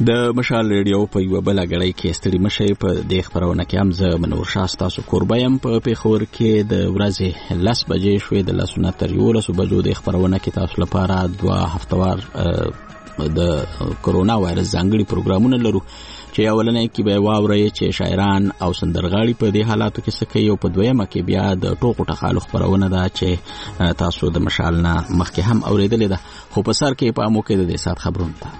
د مشال ریډیو په یو بل غړی کې ستړي مشي په د خبرونه کې هم زه منور شاه تاسو کوربایم په پیښور کې د ورځې 10 بجې شوې د لسونه تر 11 بجو د خبرونه کې تاسو لپاره 2 هفتوار د کرونا وایرس ځانګړي پروګرامونه لرو چې اولنې کې به واوري چې شاعران او سندرغاړي په دې حالاتو کې څه کوي او په دویمه کې بیا د ټوکو ټخالو خبرونه ده چې تاسو د مشال نه مخکې هم اوریدلې ده خو په سر کې په امو کې د سات خبرونه ده.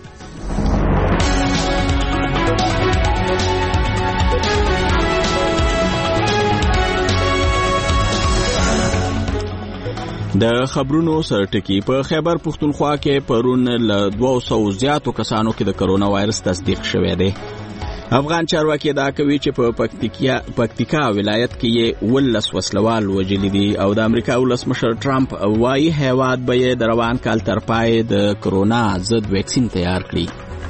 د خبرونو سرټکی په خیبر پختونخوا کې پرون ل 200 زیاتو کسانو کې د کرونا وایرس تصدیق شوی دی. افغان چارواکي دا کوي چې په پکتیکا ولایت کې 11 وسلوال وژلي دي او د امریکا ولسمشر ټرمپ وايي هیواد به د روان کال تر پای د کرونا ضد ویکسین تیار کړي.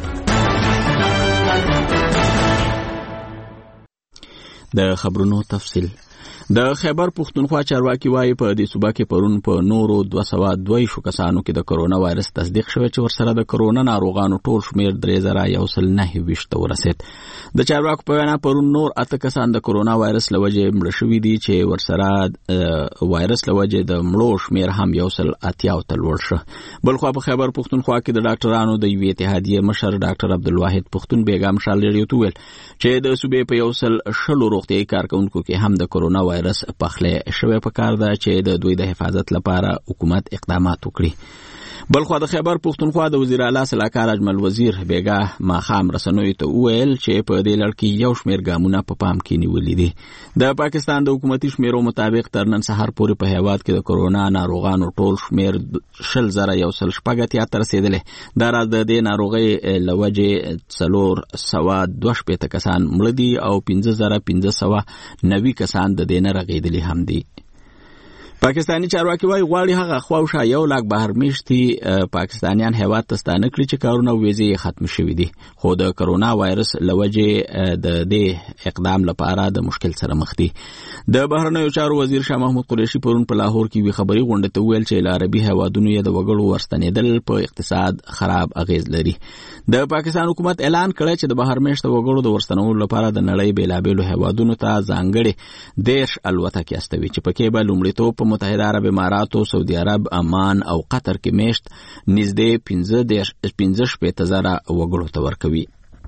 د خبرونو تفصیل. د خیبر پختونخوا چارواکي وايي په دې صوبه کې پرون په نورو 202 کسانو کې د کرونا وایرس تصدیق شوی چې ورسره د کرونا ناروغانو ټول شمیر 3129 ته ورسید. د چارواکو په وینا پرون نور 8 کسان د کرونا وایرس لوجه مړ شوي دي چې ورسره وایرس لوجه د مړو شمیر هم 180 ته لوړ شو. بلخو په خیبر پختونخوا کې د ډاکټرانو د یوې اتحادیې مشر ډاکټر عبدالواحد پختون بیګم شال ریډیو ته ویل چې د صوبې په 100 روغتیايي کارکونکو کې هم د کرونا وایرس پخله شوی په کار ده چې د دوی د حفاظت لپاره حکومت اقدامات وکړي. بلخو د خیبر پختونخوا د وزیر اعلی صلاحکار اجمل وزیر بیګا ماخام رسنوي ته ویل چې په دې لړ کې یو شمیر ګامونه په پام کې نیولې دي. د پاکستان د حکومتي شمیرو مطابق تر نن سهار پورې په هیواد کې د کرونا ناروغانو ټول شمیر 10114 ته رسیدلی. دا راز د دې ناروغۍ لوجه 402 کسان مړه دي او 15590 کسان د دې نه رغېدلي هم دي. پاکستانی چارواکي وايي غواړي هغه خواوشا 1 لک بهر میشتي پاکستانیان هیواد ته ستانه کړي چې کارونه ویزې ختم شوي دي خو د کرونا وایرس لوجه د دې اقدام لپاره د مشکل سره مخ دي. د بهرنیو چارو وزیر شاه محمود قریشي پرون په لاهور کې وی خبري غونډه ته ویل چې عربي هیوادونو یې د وګړو ورستنېدل په اقتصاد خراب اغیز لري. د پاکستان حکومت اعلان کړی چې د بهر میشته وګړو د ورستنولو لپاره د نړۍ بیلابېلو هیوادونو ته ځانګړي 10 الوتکې استوي چې پکې به لومړیتوب په متحده عرب اماراتو، سعودي عرب، عمان او قطر کې میشت نږدې 15,000 وګړو ته ورکوي.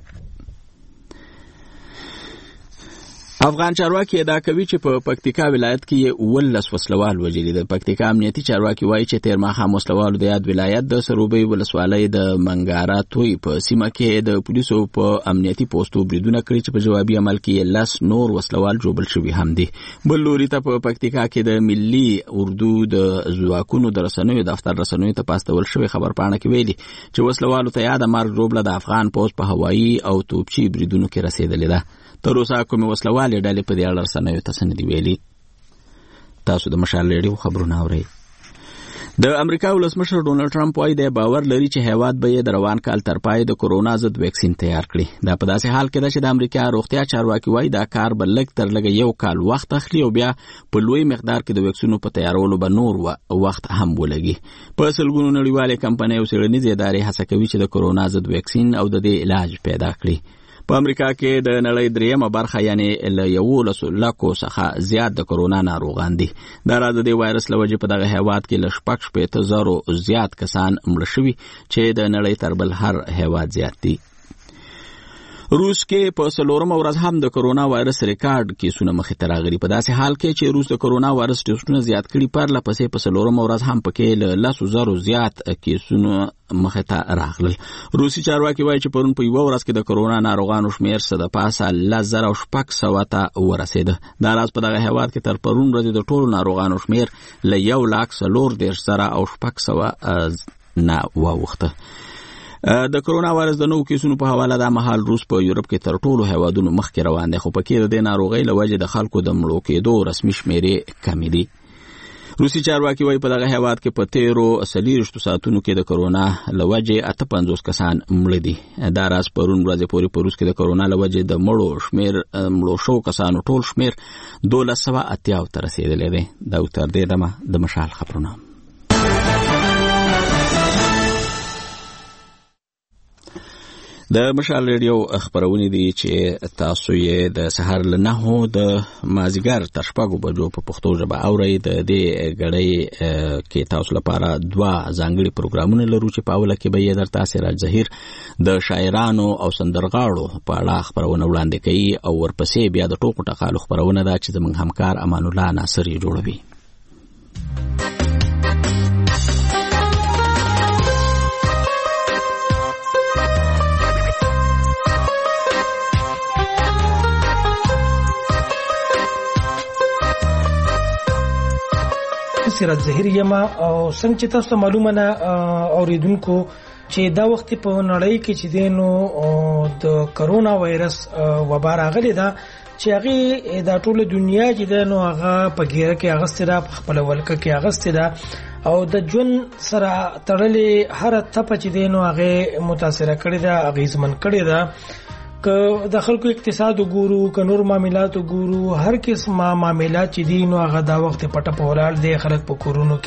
افغان چارواکي ادعا کوي چې په پکتیکا ولایت کې 11 وسلوال وژلي دي. پکتیکا امنیتي چارواکي وایي چې تیر ماښام وسلوالو د یاد ولایت د سروبي ولسوالۍ د منګارا توي په سیمه کې د پولیسو په امنیتي پوسټو بریدونه کړي چې په جوابي عمل کې 10 نور وسلوال جوړل شوي هم دي. بل لوري ته په پکتیکا کې د ملي اردو د ځواکونو د رسنیو دفتر رسنیو ته پاستول شوی خبر پاڼه کې ویلي چې وسلوالو ته یاد مرګ جوړل د افغان پوز په هوایي او توپچي بریدونو کې رسیدلې ده. تر اوسه کومه وسلوال ډلې په دې اړه رسنیو ته څه نه دي ویلي. تاسو د مشال ریډیو خبرونه اورئ. د امریکا ولسمشر ډونالد ټرمپ وايي د باور لري چې هیواد به د روان کال تر پای د کرونا ضد ویکسین تیار کړي. دا په داسې حال کې ده چې د امریکا روغتیا چارواکي وايي دا کار به لږ تر لږه 1 کال وخت اخلي او بیا په لوی مقدار کې د ویکسینو په تیارولو به نور وخت هم ولګي. په سلګونو نړیوالې کمپنۍ او څېړنیزې ادارې هڅه کوي چې د کرونا ضد ویکسین او د دې علاج پیدا کړي. په امریکا کې د نړۍ دریمه برخه یعنی ل 11 لکو څخه زیات د کرونا ناروغان دي. دا راز د وایرس لوجه په دغه هیواد کې ل 15,000 زیات کسان مړه شوي چې د نړۍ تر بل هر هیواد زیات دي. روس کې په 4 ورځ هم د کرونا وایرس ریکارډ کیسونه مخې ته راغلي. په داسې حال کې چې روس د کرونا وایرس ټیسټونه زیات کړي پرله پسې په 4 ورځ هم پکې ل 10,000 زیات کیسونه مخې ته راغلل. روسي چارواکي وایي چې پرون په 1 ورځ کې د کرونا ناروغانو شمیر څه د پاسه 10,600 ته ورسېده. دا راز په دغه هیواد کې تر پرون ورځې د ټولو ناروغانو شمیر ل 1,40,000 نه واوښته. د کرونا وایرس د نوو کیسونو په حواله د مهال روس په یورپ کې تر ټولو هیوادونو مخکې روان دی خو پکې د ناروغۍ له وجې د خلکو د مړو کېدو رسمي شمیرې کمې دي. روسي چارواکي وايي په دغه هیواد کې په 13 ساعتونو کې د کرونا له وجې 58 کسان مړه دي. دا راز پرون ورځې پورې په روس کې د کرونا له وجې د مړو شو کسانو ټول شمیر 1280 ته رسیدلی دی. دا تر دې دمه د مشال خبرونه. د مشال ریډیو خبرونه دي چې تاسو یې د سحر له 9 د مازیګر تر 6 بجو په پښتو ژبه اورئ. د دې غړې کې تاسو لپاره 2 ځانګړي پروګرامونه لرو چې په اوله کې به یې درته سراج ظهیر د شاعرانو او سندرغاړو په اړه خبرونه وړاندې کوي او ورپسې بیا د ټوکو ټقالو خبرونه ده چې زموږ همکار امان الله ناصر یې جوړوي. سراج ظهیر یما او څنګه چې تاسو معلومه نه اوریدونکو چې دا وخت په نړۍ کې چې دینو د کرونا وایرس وبا راغلی دا چې هغه د ټوله دنیا چې دینو هغه په ګیره کې هغه ستره په خپل ولکه کې هغه ستره او د جون سره تړلې هر ټپ چې دینو هغه متاثر کړی دا هغه زمن کړی دا که د خلکو اقتصاد وګورو که نور معاملات وګورو هر قسمه معاملات چې دي نو هغه دا وخت پټه پوراړ دي خلک په کورونو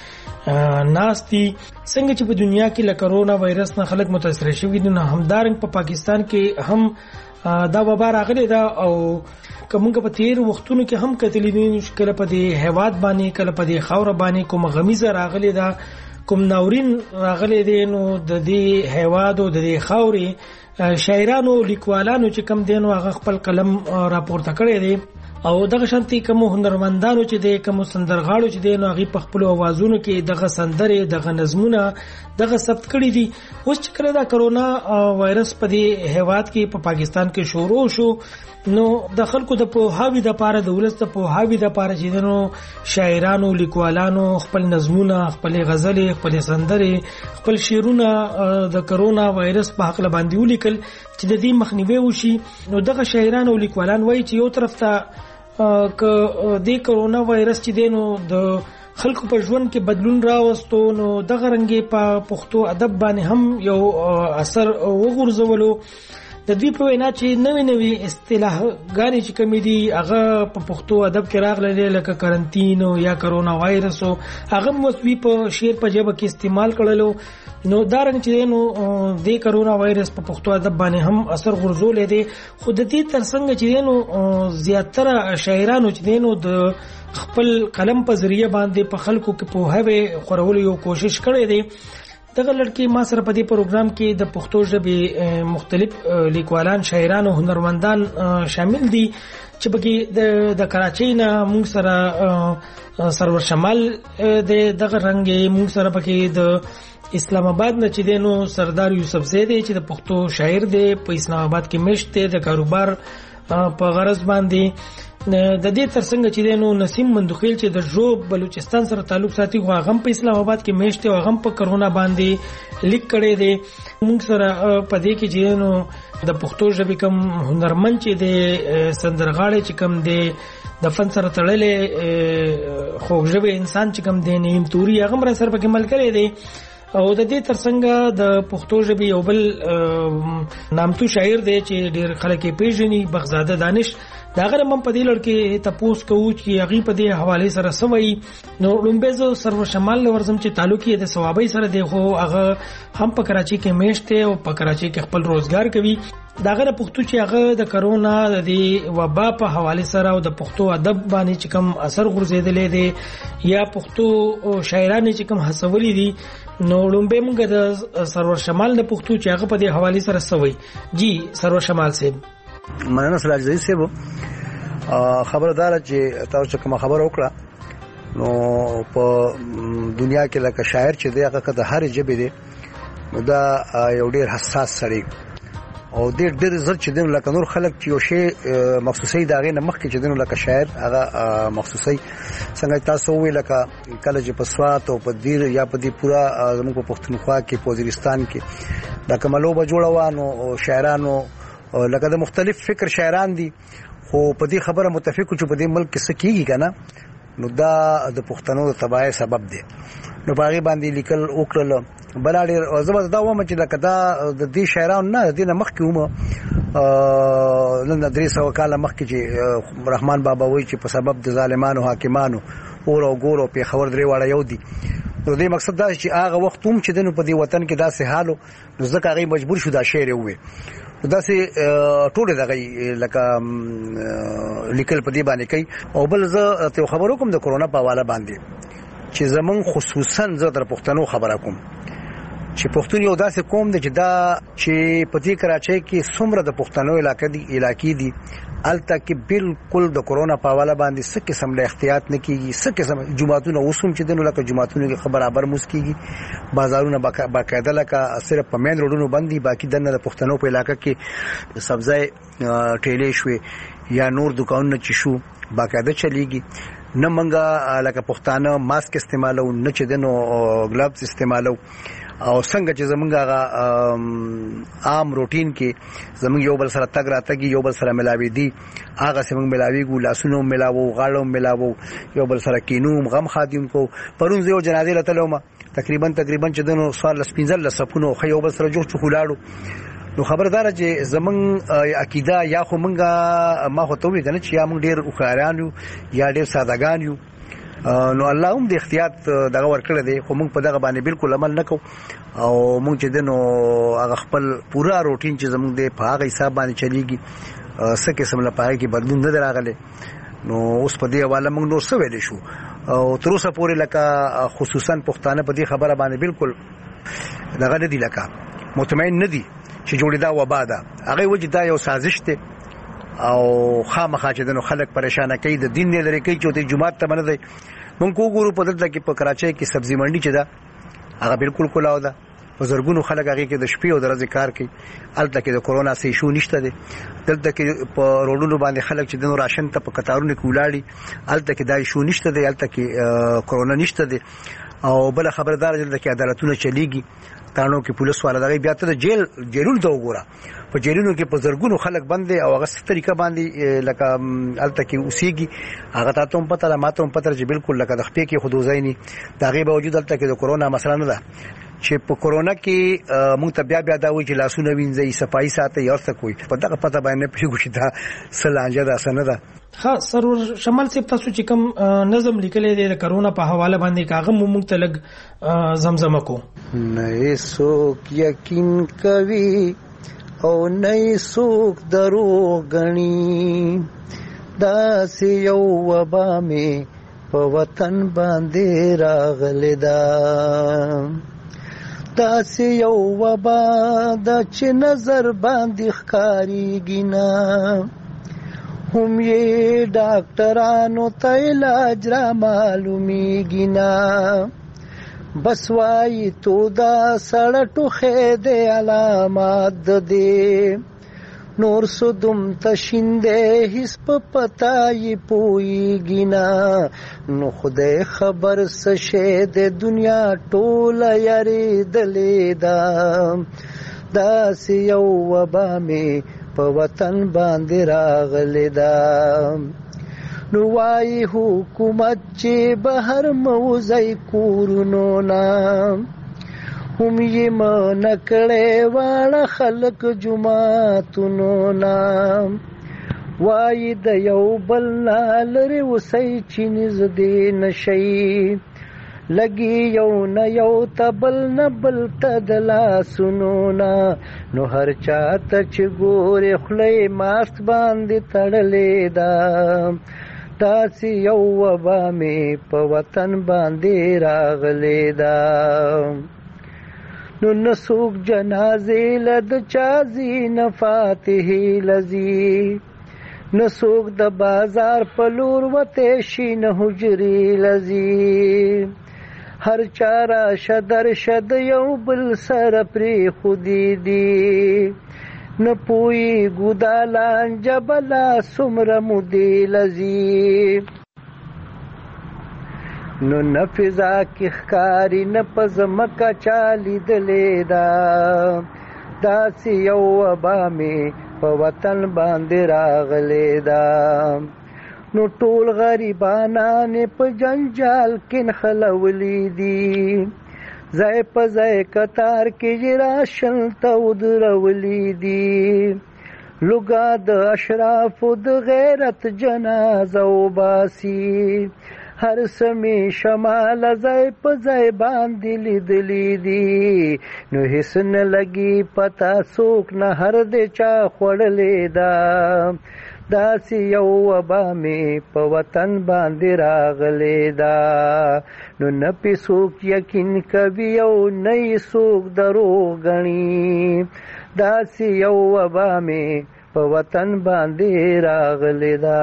کې ناشتي څنګه چې په دنیا کې له کرونا وایرس نه خلک متاثر شوي دي نو همدارنګ په پاکستان کې هم دا وبا راغلی دا او کومګه په تیر وختونو کې هم کتلی دي کله په دې هیواد باندې کله په دې خاور باندې کوم غمیزه راغلی دا کوم ناورین راغلی دي نو د دې هیواد او د دې خاوري شاعرانو لیکوالانو چې کم دینو هغه خپل قلم راپورته کړی دی او دغه شانتي کوم هنرمندانو چې د کوم سندرغاړو چې دینو هغه په خپل اوازونو کې دغه سندره دغه نظمونه دغه ثبت کړی دي. اوس چې کله دا کرونا وایرس په دې هیواد کې په پاکستان کې شروع شو نو د خلکو د پوهاوی د پاره د ولست د پوهاوی د پاره چې دینو شاعرانو لیکوالانو خپل نظمونه خپل غزلې خپل سندره خپل شعرونه د کرونا وایرس په حق باندې ولیکل چې د دې مخنیوي وشي. نو دغه شاعرانو او لیکوالان وایي چې یو طرف ته ک د کرونا وایرس چې دینو د خلکو په ژوند کې بدلون راوستو نو دغه رنګي په پښتو ادب باندې هم یو اثر وغورځولو. د دوی په وینا چې نوې اصطلاحګانې چې کومې دي هغه په پښتو ادب کې راغلي لکه کرنټین یا کرونا وایرس هغه مسوي په شعر په ژبه کې استعمال کړلو. نو دا رنګ چې نو د کرونا وایرس په پښتو ادب باندې هم اثر غورځولې دي. خو د دې ترڅنګ چې نو زیاتره شاعرانو چې نو د خپل قلم په ذریعہ باندې په خلکو کې په هغه خورولو یو کوشش کړی دی. دغه لړکی ما سره په دې پروګرام کې د پښتو ژبې مختلف لیکوالان شاعران او هنرمندان شامل دي چې پکې د کراچۍ نه موږ سره سرور شمال دغه رنګ موږ سره پکې د اسلام آباد نه چې دینو سردار یوسف زیدی چې د پښتو شاعر دی په اسلام آباد کې مشت دی د کاروبار په غرض باندې. د دې ترڅنګ چې دینو نسیم مندوخیل چې د ژوب بلوچستان سره تعلق ساتي هغه هم په اسلام آباد کې میشته او هم په کرونا باندې لیک کړي دي. موږ سره په دې کې چې نو د پښتو ژبې کوم هنرمند چې د سندرغاړي چې کوم د فن سره تړلې خوږ ژبې انسان چې کوم د نیم توري هغه مر سره په کمل کړي دي. او د دې ترڅنګ د پښتو ژبې یو بل نامتو شاعر دی چې ډېر خلک یې پیژني بغزاده دانش دا غره من په دې لړ کې تپوس کوو چې هغه په دې حواله سره سوي. نو لومبېزو سرور شمال ورزم چې تعلق یې د ثوابي سره دی خو هغه هم په کراچۍ کې میشته او په کراچۍ کې خپل روزګار کوي. دا غره پښتو چې هغه د کرونا د وبا په حواله سره او د پښتو ادب باندې چې کوم اثر غورځیدلې دی یا پښتو شاعرانو چې کوم هڅولې دي نو لومبې موږ د سرور شمال د پښتو چې هغه په دې حواله سره سوي. جی سرور شمال صاحب مننه سراج ظهیر صاحب خبردار چې تاسو کوم خبر وکړه نو په دنیا کې لکه شاعر چې دی هغه د هر ژبې دی نو دا یو ډیر حساس سړی او ډیر زړه چې دی لکه نور خلک چې یو شی مخصوصي داغه نه مخکې چې دی لکه شاعر هغه مخصوصي څنګه تاسو وی لکه کله چې په سوات او په دیر یا په دې پورا زموږ په پښتونخوا کې په وزیرستان کې دا کملو به جوړوانو او شاعرانو لکه د مختلف فکر شاعران دي خو په دې خبره متفق چې په دې ملک کې څه کیږي کنه نو دا د پښتنو د تباہی سبب دی. نو باغی باندې لیکل وکړل بل اړ زبر دا و چې لکه دا د دې شاعرانو نه د نه مخکې نن 300 کال مخکې چې رحمان بابا وایي چې په سبب د ظالمانو حاکمانو اور او ګورو په خبر درې واړه یو دي نو دې مقصد دا چې هغه وخت هم چې دنو په دې وطن کې داسې حالو نو ځکه هغه مجبور شو دا شعر وي داسې ټول دغه لکه لیکل په دې باندې کوي. او بل زه ته خبرو کوم د کرونا په حواله باندې چې زمون خصوصا زه در پښتنو خبره کوم چې پښتون یو داسې قوم دی چې دا چې په دې کراچۍ کې څومره د پښتنو علاقې دي الته کې بالکل د کرونا په حواله باندې څه قسم له احتیاط نه کیږي څه قسم جمعهتون اوسم چې دنو لکه جمعهتون کې برابر مسکیږي بازارونه باقاعده لکه صرف په مین روډونو باندې باقي دنه د پښتنو په علاقې کې سبزی ټیلې شوې یا نور دکانونه چې شو باقاعده چلیږي نه منګه لکه پښتانه ماسک استعمالو نه چې دنو ګلابز استعمالو او څنګه چې زمونږه عام روټین کې زمونږ یو بل سره تګ راتګي یو بل سره ملاوي دي هغه سمون ملاوي ګو لاسونو ملاوو غاړو ملاوو یو بل سره کینوم غم خادم کو پرون زه جنازه لتلوم تقریبا چې دنو سوال سپینځل لسپونو خو یو بل سره جوړ چخولاړو نو خبردار چې زمون عقیده یا خو مونږه ما خو ته وی کنه چې یا مونږ ډیر وکړان یو یا ډیر سادهګان یو نو الله هم د احتیاط دغه ورکړه دی خو موږ په دغه باندې بالکل عمل نکو او موږ چې دنو هغه خپل پورا روټین چې زموږ د په هغه حساب باندې چلیږي څه قسم له پای کې بدلون نه راغلی نو اوس په دې حواله موږ نور څه ویل شو او تر اوسه پورې لکه خصوصا پښتانه په دې خبره باندې بالکل دغه نه دي لکه مطمئن نه دي چې جوړې دا وبا ده هغه وجه دا یو سازش دی او خامخا چې دنو خلک پریشان کوي د دین نه لري کوي چې د جمعات ته باندې مونږ وګورو په دلته کې په کراچۍ کې سبزی منډي چې دا هغه بالکل کولاو ده بزرګونو خلک هغه کې د شپې او د ورځې کار کوي الته کې د کورونا سي شو نشته دي دلته کې په روډونو باندې خلک چې دنو راشن ته په قطارونو کې ولاړي الته کې دای شو نشته دي الته کې کورونا نشته دي او بل خبردار دلته کې عدالتونه چلیږي تانو کې پولیس والا دغه بیا ته جیلونو ته وګوره په جیلونو کې په زرګونو خلک باندې او هغه ست طریقه باندې لکه الته کې اوسېږي هغه تاسو هم پته ماته هم پته چې بالکل لکه د خپې کې خودوزایني دغه باوجود الته کې د کورونا مسله نه ده چې په کورونا کې مونږ ته بیا دا وایي چې لاسونه وینځي صفایي ساتي یو څه کوي په دغه پته باندې پیږي چې دا سلانجه ده اسنه ده ها سرور شمال صاحب تاسو چې کوم نظم لیکلې دی د کرونا په حواله باندې کاغه موږ ته لګ زمزمه کو نه څوک یقین کوي او نه څوک درو غني دا سی یو وبا می په وطن باندې راغلی دا سی یو وبا د چې نظر باندې ښکاریږي نه هم یې ډاکټرانو ته علاج را معلومیږي نه بس وایي تو دا سړه ټوخې د علامات د نور سدم تشینده هیڅ په پتا یې پوهیږي نه نو خدای خبر څه شی د دنیا ټوله یارېدلې ده داسې یو وبا مې په وطن باندې راغلی ده نو وایي حکومت چې بهر موځئ کورونو نه هم یې منع کړی واړه خلک جوماتونو نه وایي د یو بل نه لرې اوسئ چې نږدې نشئ لګي یو نه یو ته بل نه بل ته د لاسونو نه نو هر چا ته چې ګورې خوله یې ماسک باندې تړلې ده داسې یو وبا مې په وطن باندې راغلی ده نو نه څوک جنازې له د چا ځي نه فاتحې لځي نه څوک د بازار په لور وتی شي نه حجرې لځي هر چا راشه درشه د یو بل سره پرېښودي دي نه پوهېږو دا لانجه بلا څومره مودې لځي نو نه فضا کې ښکاري نه په ځمکه چا لیدلې ده داسې یو وبا مې په وطن باندې راغلی ده نو ټول غریبانان په جنجال کې نښلولي دي ځای په ځای کتار کې راشن ته ودرولي دي لوګا د اشرافو د غیرت جنازه وباسي هر سمې شمال ځای په ځای باندې لیدلې دي نو هیڅ نه لګي پتا څوک نه هر دې چا خوړلې ده داسې یو وبا مې په وطن باندې راغلې ده نو نه پې څوک یقین کوي او نه یې څوک دروغ ګڼي داسې یو وبا مې په وطن باندې راغلې ده.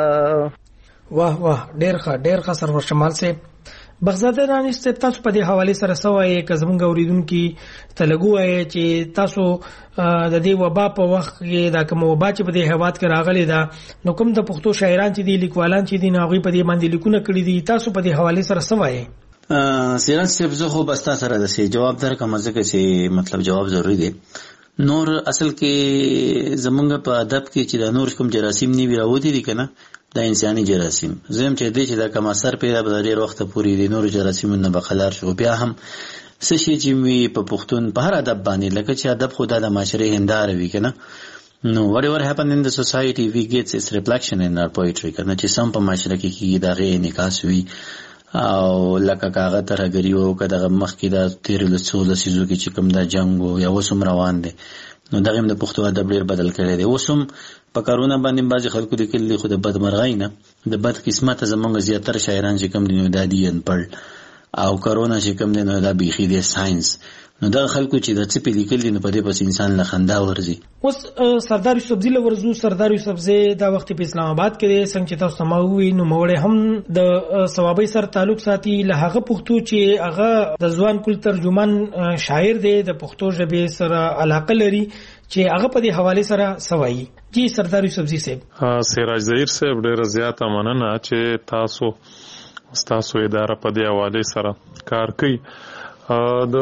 واه واه ډېر ښه سرور شمال صاحب. بغزاده رانیش صاحب تاسو په دې حواله سره سوای که زمونږ اوریدونکو ته لګوي چې تاسو د دې وبا په وخت کې دا کوم وبا چې په دې هواد کې راغلي دا نو کوم د پښتو شاعران چې دي لیکوالان چې دي ناغوي په دې باندې لیکونه کړی دي تاسو په دې حواله سره سوای؟ سیران صاحب زه خو بس تاسو سره د جواب درکم ځکه چې مطلب جواب ضروری دی. نور اصل کې زمونږ په ادب کې چې د نور کوم جراثیم نیوي راوتی دي کنه دا انساني جراثیم زم چې دې چې دا کوم اثر پیدا به ډېر وخت پورې دي نور جراثیمونه به خلار شو بیا هم څه شي چې وی په پښتون په هر ادب باندې لکه چې ادب خدا د معاشره هنداره وی کنه نو whatever happened in the society we get its reflection in our poetry کنه چې سم په معاشره کې دا غي انعکاس وی او لکه کاغه ترګری او کداغه مخ کې دا تیر له څو لسیزو کې چې کوم دا جنگ او یا وسم روان دي نو دغه د پښتو ادب ډیر بدل کړی دی. وسم په کارونه باندې بعضی خلکو لیکلي خو د بدمرغۍ نه د بد قسمت زمونږ زیاتره شاعران چې کوم دي نو د دین پړ او کرونا چې کوم دي نو دا بيخي د ساينس نو دا خلکو چې د څه په لیکلي نو په دې پس انسان له خندا ورځي. اوس سردار یوسف زی لورزو سردار یوسف زی دا وخت په اسلام آباد کې څنګه چې تاسو سماوي نو موړې هم د ثوابي سره تعلق ساتي له هغه پښتو چې هغه د ځوان کل ترجمان شاعر دی د پښتو ژبې سره علاقه لري چې هغه په دې حواله سره سوایي. جی سردار یوسف زی صاحب. سراج ظهیر صاحب ډیر زیاته مننه چې تاسو اداره په دې حواله سره کار کوي. د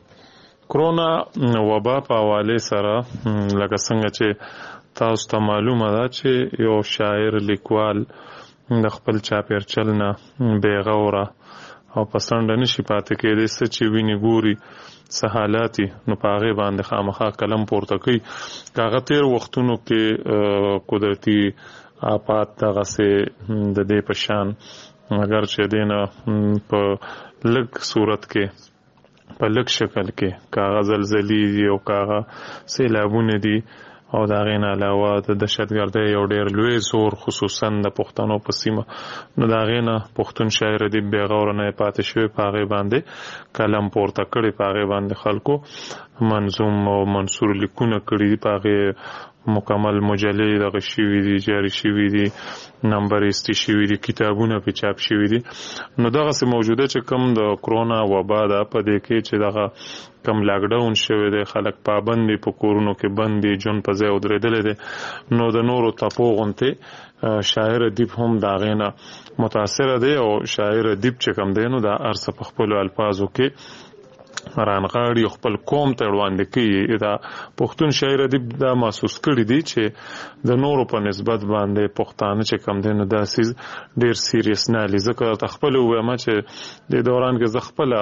کرونا وبا په حواله سره لکه څنګه چې تاسو ته معلومه ده چې یو شاعر لیکوال د خپل چاپیرچل نه بیغوره او پسند نشي پاتې کېدی چې ویني ګوري سہالاتي نو پاغه باندې خامخا قلم پورته کوي. کاغه تیر وختونو کې قدرتي آفات دغه سه د دې پشان اگر چې دینه په لږ صورت کې په لږ شکل کې کاغذ زلزلې او کاغه سیلابونه دي او دا غین علاوه د دهشتګردۍ یو ډیر لوی زور خصوصا د پښتنو په سیمه نو دا غینه پښتون شاعر دی بیغور نه پاتې شوی پاغه باندې کلم پورته کړي پاغه باندې خلکو منظوم او منصور لیکونه کړي پاغه مکمل مجلې دغه شوی دي جاری شوی دي نمبر استی شوی دي کتابونه په چاپ شوی دي. نو دغه سه موجوده چې کم د کرونا وبا د په دې کې چې دغه کم لاک ډاون شوی دی خلک پابندي په کورونو کې بندي جون په ځای ودرېدل دي نو د نورو تپو غونته شاعر ادیب هم دا غینه متاثر دی او شاعر ادیب چې کم دی نو دا ارسه په خپل الفاظو کې رانغاړي خپل قوم ته وړاندې کوي. دا پښتون شاعر ادیب دا محسوس کړی دی چې د نورو په نسبت باندې پښتانه چې کم دي نو دا سیز ډیر سیریس نه لزکه خپل وایم چې د دوران کې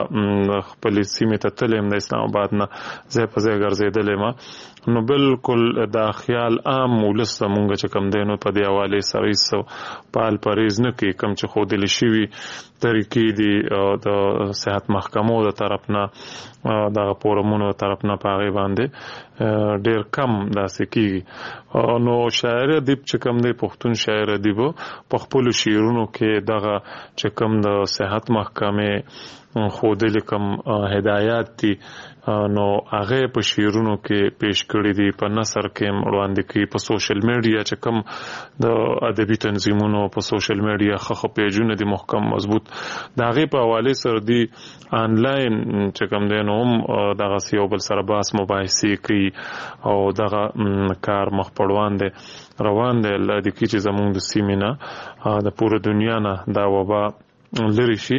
خپل سیمه ته تلم د اسلام آباد نه زه په ځای ګرځیدلم نو بالکل دا خیال عام ولس مونږ چې کم دینو په دی حواله سره سو پال پریز نه کې کم چې خو دل شي طریقې دي د صحت محکمو د طرف نه د پورمونو طرف نه پاغي باندې ډیر کم داسې کیږي. نو شاعر ادیب چې کم دی پښتون شاعر ادیب په خپل شعرونو کې دغه چې کم د صحت محکمه خو د لیکم هدایات دي نو هغه په شعرونو کې پیش کړی دي په نثر کې وړاندې کوي په سوشل میډیا چې کم د ادبي تنظیمونو په سوشل میډیا خخ پیجونه دي محکم مضبوط دغه په حواله سره دي آنلاین چې کم دي نو دغه سیو بل سره باس مباحثه کوي او دغه کار مخ پړوان دي روان دي لدې کې چې زموږ د سیمینه د پوره دنیا نه دا وبا لري شي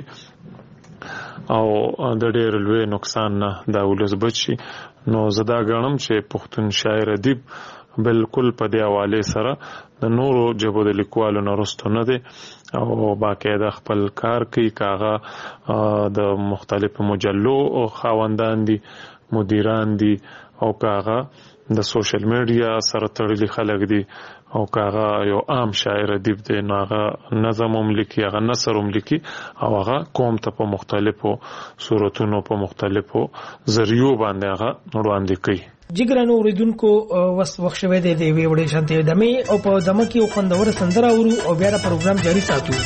او د ډېر لوی نقصان نه دا ولس بچي. نو زدا غنم چې پښتون شاعر ادیب بالکل په دی حواله سره د نورو جبو د لیکوالو نرستو نه دي او باقاعده خپل کار کوي کاغه د مختلفو مجلو او خاوندان دي مدیران دي او کاغه د سوشل میډیا سره تړلي خلک دي او کاغه یو عام شاعر ادیب دی نو هغه نظم هم لیکي هغه نثر هم لیکي او هغه قوم ته په مختلفو صورتونو په مختلفو ذریعو باندې هغه وړاندې کوي. جګرانو اوریدونکو وخت شوه د دې ویډیو شانتي دمه او په دمه کې خوندور سندره ورو او بیا د پروګرام جاری ساتو.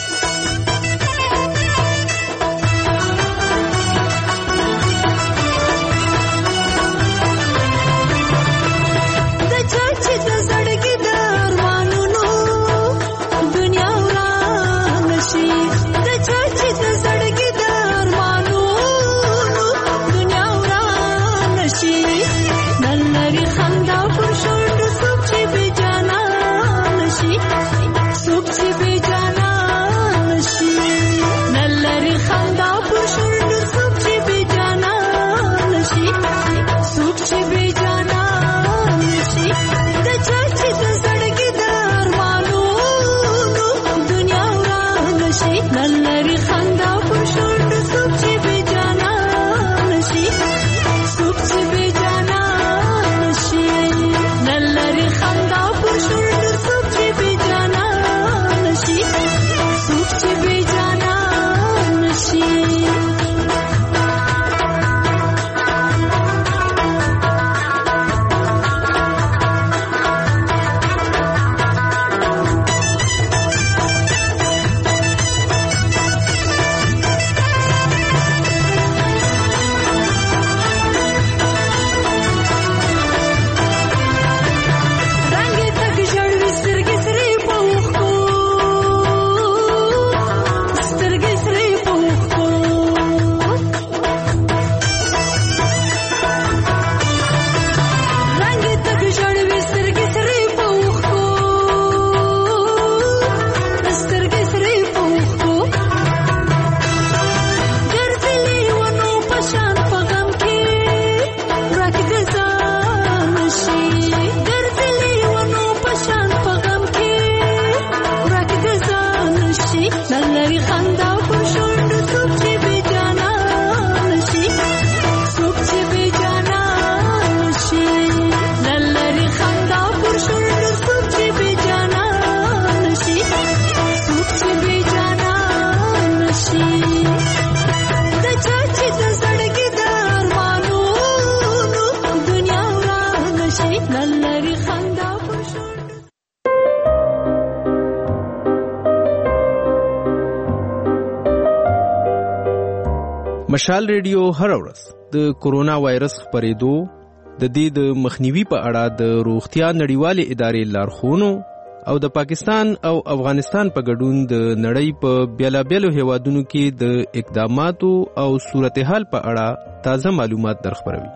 مشال ریډیو هر ورځ د کورونا وایرس خپرېدو د دې د مخنیوي په اړه د روغتیا نړیوالې ادارې لارښوونو او د پاکستان او افغانستان په ګډون د نړۍ په بیلابیلو هیوادونو کې د اقداماتو او صورتحال په اړه تازه معلومات درخبروي.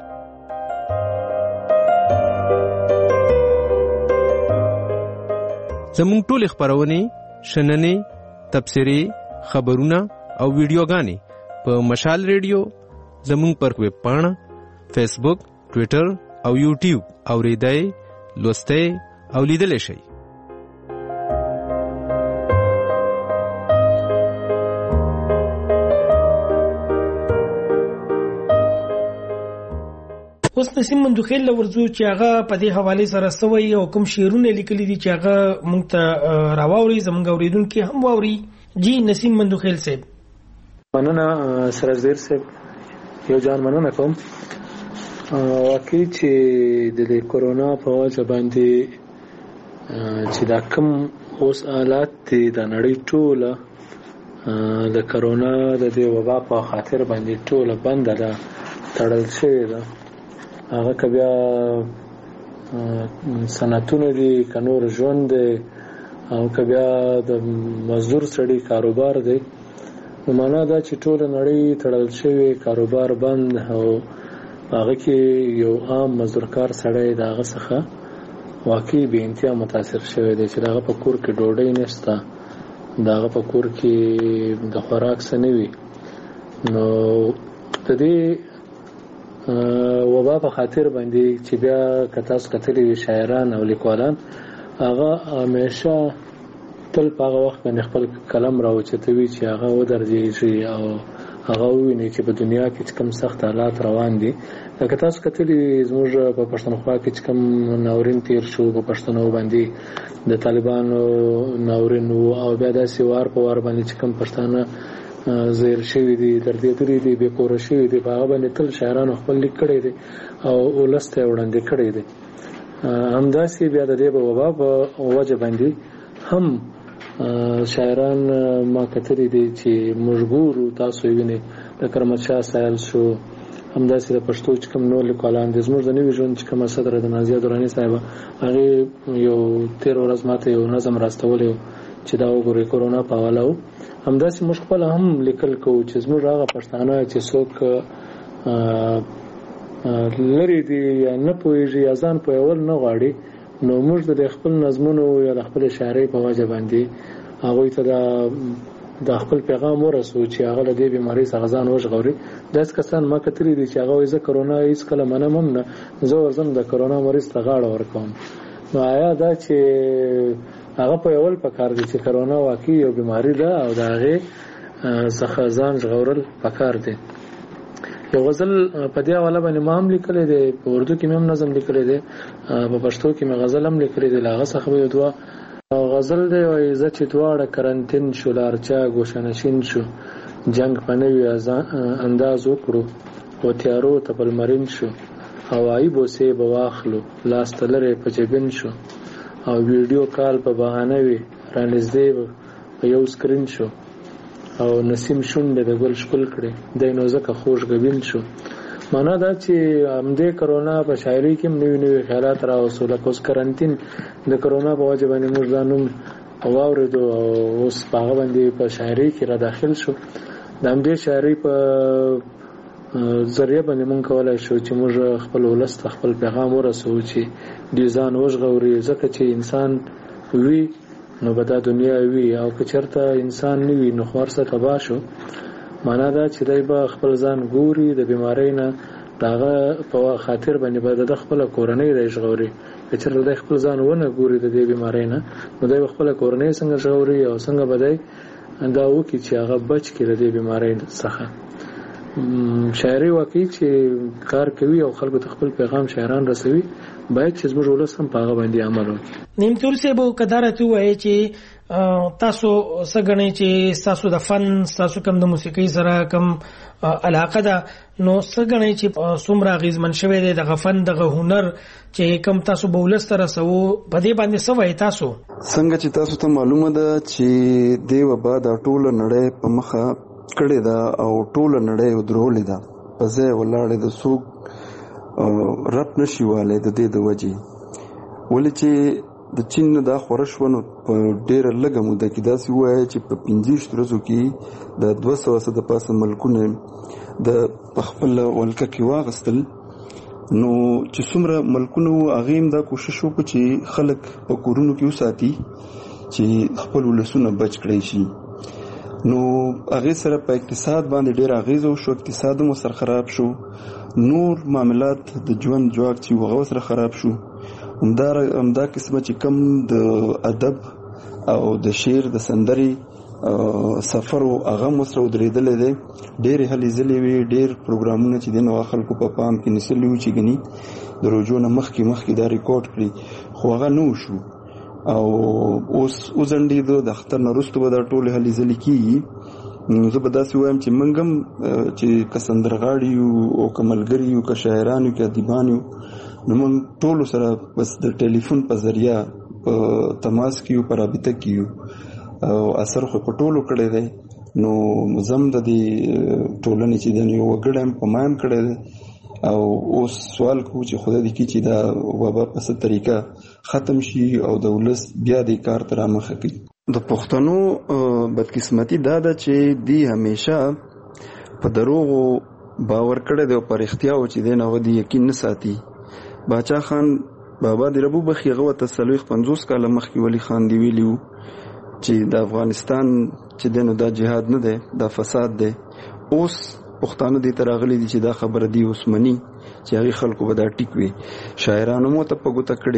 زموږ ټول خبرونه شننې تبصرې خبرونه او ویډیوګانې په مشال ریډیو زموږ پر ویب پاڼه فیسبوک ټویټر او یوټیوب اوریدای لوستای او لیدل شي. اوس نسیم مندوخیل ورزو چې هغه په دې حواله سره سوی او کوم شعرونه لیکلي دي چې هغه مونږ ته راووري زموږ اوریدونکو هم واوري. جی نسیم مندوخیل صاحب مننه سرزیر صاحب یو جان مننه کوم واقعي چې د کورونا په وجه باندې چې دا کوم اوس حالات دي د نړۍ ټوله د کورونا د دې وبا په خاطر باندې ټوله بنده ده تړل شوې ده. هغه که بیا صنعتونه دي که نور ژوند دی او که بیا د مزدور سړي کاروبار دی نو معنا دا چې ټوله نړۍ تړل شوې کاروبار بند او هغه کې یو عام مزدورکار سړی د هغه څخه واقعي بې انتها متاثر شوی دی چې د هغه په کور کې ډوډۍ نشته د هغه په کور کې د خوراک څه نه وي. نو د دې وبا په خاطر باندې چې بیا که تاسو کتلي شاعران او لیکوالان هغه همیشه تل په هغه وخت باندې خپل قلم راوچتوي چې هغه ودرځي او هغه ویني چې په دنیا کې کوم سخت حالات روان دي. لکه تاسو کتلی زموږ په پښتونخوا کې کوم ناورین تیر شو په پښتنو باندې د طالبانو ناورین او بیا داسې وار په وار باندې کوم پښتانه زیر شوی دي تر دې تری دي به کور شوی دي په هغه باندې تل شاعرانو خپل لیک کړی دي او ولسته وړاندې کړی دي. همداسې بیا د دې په وبا په وجه باندې هم شاعران ما کتلی دي چې مجبور تاسو ویني د کرمت شاه سایل شو همداسې د پښتو چې کوم نور لیکوالان دي زموږ د نوي ژوند چې کومه صدر د نازیه دراني صاحب هغه یو 13 ورځ ماته یو نظم راستولی چې دا وګورئ کورونا په حواله و. همداسې موږ خپل هم لیکل کوو چې زموږ هغه پښتانه چې څوک لري دي یا نه پوهېږي یا ځان پوهول نه غواړي نو موږ د خپل نظمونو یا د خپل شاعرۍ په وجه باندې هغوی ته د خپل پیغام ورسو چې هغه له دې بیمارۍ څخه ځان وژغوري. داسې کسان ما کتلي دي چې هغه وایي زه کرونا هېڅکله منم هم نه زه ورځم د کرونا مریض ته غاړه ورکوم. نو آیا دا چې هغه په یول پکار دي چې کرونا واقعي یو بیماری ده او د هغې څخه ځان ژغورل پکار دي. یو غزل په دې حواله باندې ما هم لیکلی دی په اردو کې مې هم نظم لیکلی دی په پښتو کې مې غزل هم لیکلی دی له هغه څخه به یو دوه غزل دی وایي زه چې دواړه کرنتین شو لارچا ګوشهنشین شو جنګ په نوي انداز وکړو و تیارو ته په لمرین شو هوایي بوسې به واخلو لاس ته لرې په جبین شو او ویډیو کال په بهانه وي رانږدې په یو سکرین شو او نسیم شونډې د ګل ښکل کړې دی نو ځکه خوشګبین شو. معنا دا چې همدې کرونا په شاعرۍ کې هم نوي نوي خیالات راوستو لکه اوس کرنتین د کرونا په وجه باندې موږ دا نوم واورېدو او اوس په هغه باندې په شاعرۍ کې را داخل شو. د همدې شاعرۍ په ذریعه باندې موږ کولی شو چې موږ خپل ولس ته خپل پیغام ورسوو چې دوی ځان وژغوري ځکه چې انسان وي نو به دا دنیا وي او که چېرته انسان نه وي نو خو هر څه تباه شو. معنا دا چې دی به خپل ځان ګوري د بیمارۍ نه د هغه په خاطر باندې به د خپله کورنۍ دی ژغوري. که چېرته دی خپل ځان ونه ګوري د دې بیمارۍ نه نو دی به خپله کورنۍ څنګه ژغوري او څنګه به دی دا وکړي چې هغه بچ کړي د دې بیمارۍ څخه. شاعري واقعي چې کار کوي او خلکو ته خپل پیغام شاعران رسوي باید چې زموږ ولس هم په هغه باندې عمل وکړي. نیمتور صاحب کدارت وایي چې تاسو څنګه چې تاسو د فن تاسو کوم د موسیقي سره کوم علاقه ده نو څنګه چې څومره اغیزمن شوی دی د فن د هنر چې کوم تاسو بولس سره سو په دې باندې څه وایي تاسو څنګه چې تاسو ته معلومه ده چې دی وبا د ټوله نړۍ په مخه کړې ده او ټوله نړۍ ودرولې ده په ځای ولاړې د څوک رب نشي والی د دې د وجې ولې چې د چین نه دا خوره شوه نو په ډېره لږه موده کې داسې ووایه چې په 25 ورځو کې د 200 د پاسه ملکونه د په خپله ولکه کې واغستل. نو چې څومره ملکونه وو هغې هم دا کوشش وکړو چې خلک په کورونو کې وساتي چې خپل ولسونه بچ کړی شي. نو هغې سره په اقتصاد باندې ډېر اغېزه وشو اقتصاد هم ورسره خراب شو نور معاملات د ژوند جواک چې هغه ورسره خراب شو. همدا قسمه چې کم د ادب او د شعر د سندرې سفر او هغه مسره ودرېدلی دی ډېرې هلې ځلې وي ډېر پروګرامونه چې دی نو خلکو په پام کې نیسلي وو چې ګني د روژو نه مخکې دا ریکارډ کړي خو هغه نه وشو او اوس وځنډېدو د اختر نه وروسته به دا ټولې هلې ځلې کېږي. نو زه به داسې وایم چې موږ هم چې که سندرغاړي یو او که ملګري یو که شاعران یو که ادیبان یو نو موږ ټولو سره بس د ټلیفون په ذریعه په تماس کې یو په رابطه کې یو او اثر خو په ټولو کړی دی. نو زم د دې ټولنې چې دی یو وګړی هم په ما هم کړی دی او اوس سوال کوو چې خدای دې کړي چې دا وبا په څه طریقه ختم شي او د ولس بیا دې کار ته رامخه کړي. د پښتنو بدقسمتي دا ده چې دی همیشه په دروغو باور کړی دی او په رښتیاو چې دی نه ودې یقین نه ساتي. باچا خان بابا دې ربو بخي هغه ورته 50 کاله مخکې ولی خان دی ویلي وو چې د افغانستان چې دی نو دا جهاد نه دی دا فساد دی. اوس پښتانه دې ته راغلي دي چې دا خبره دی اوس مني چې هغې خلکو به دا ټیک وي. شاعرانو مو ته په ګوته کړې وي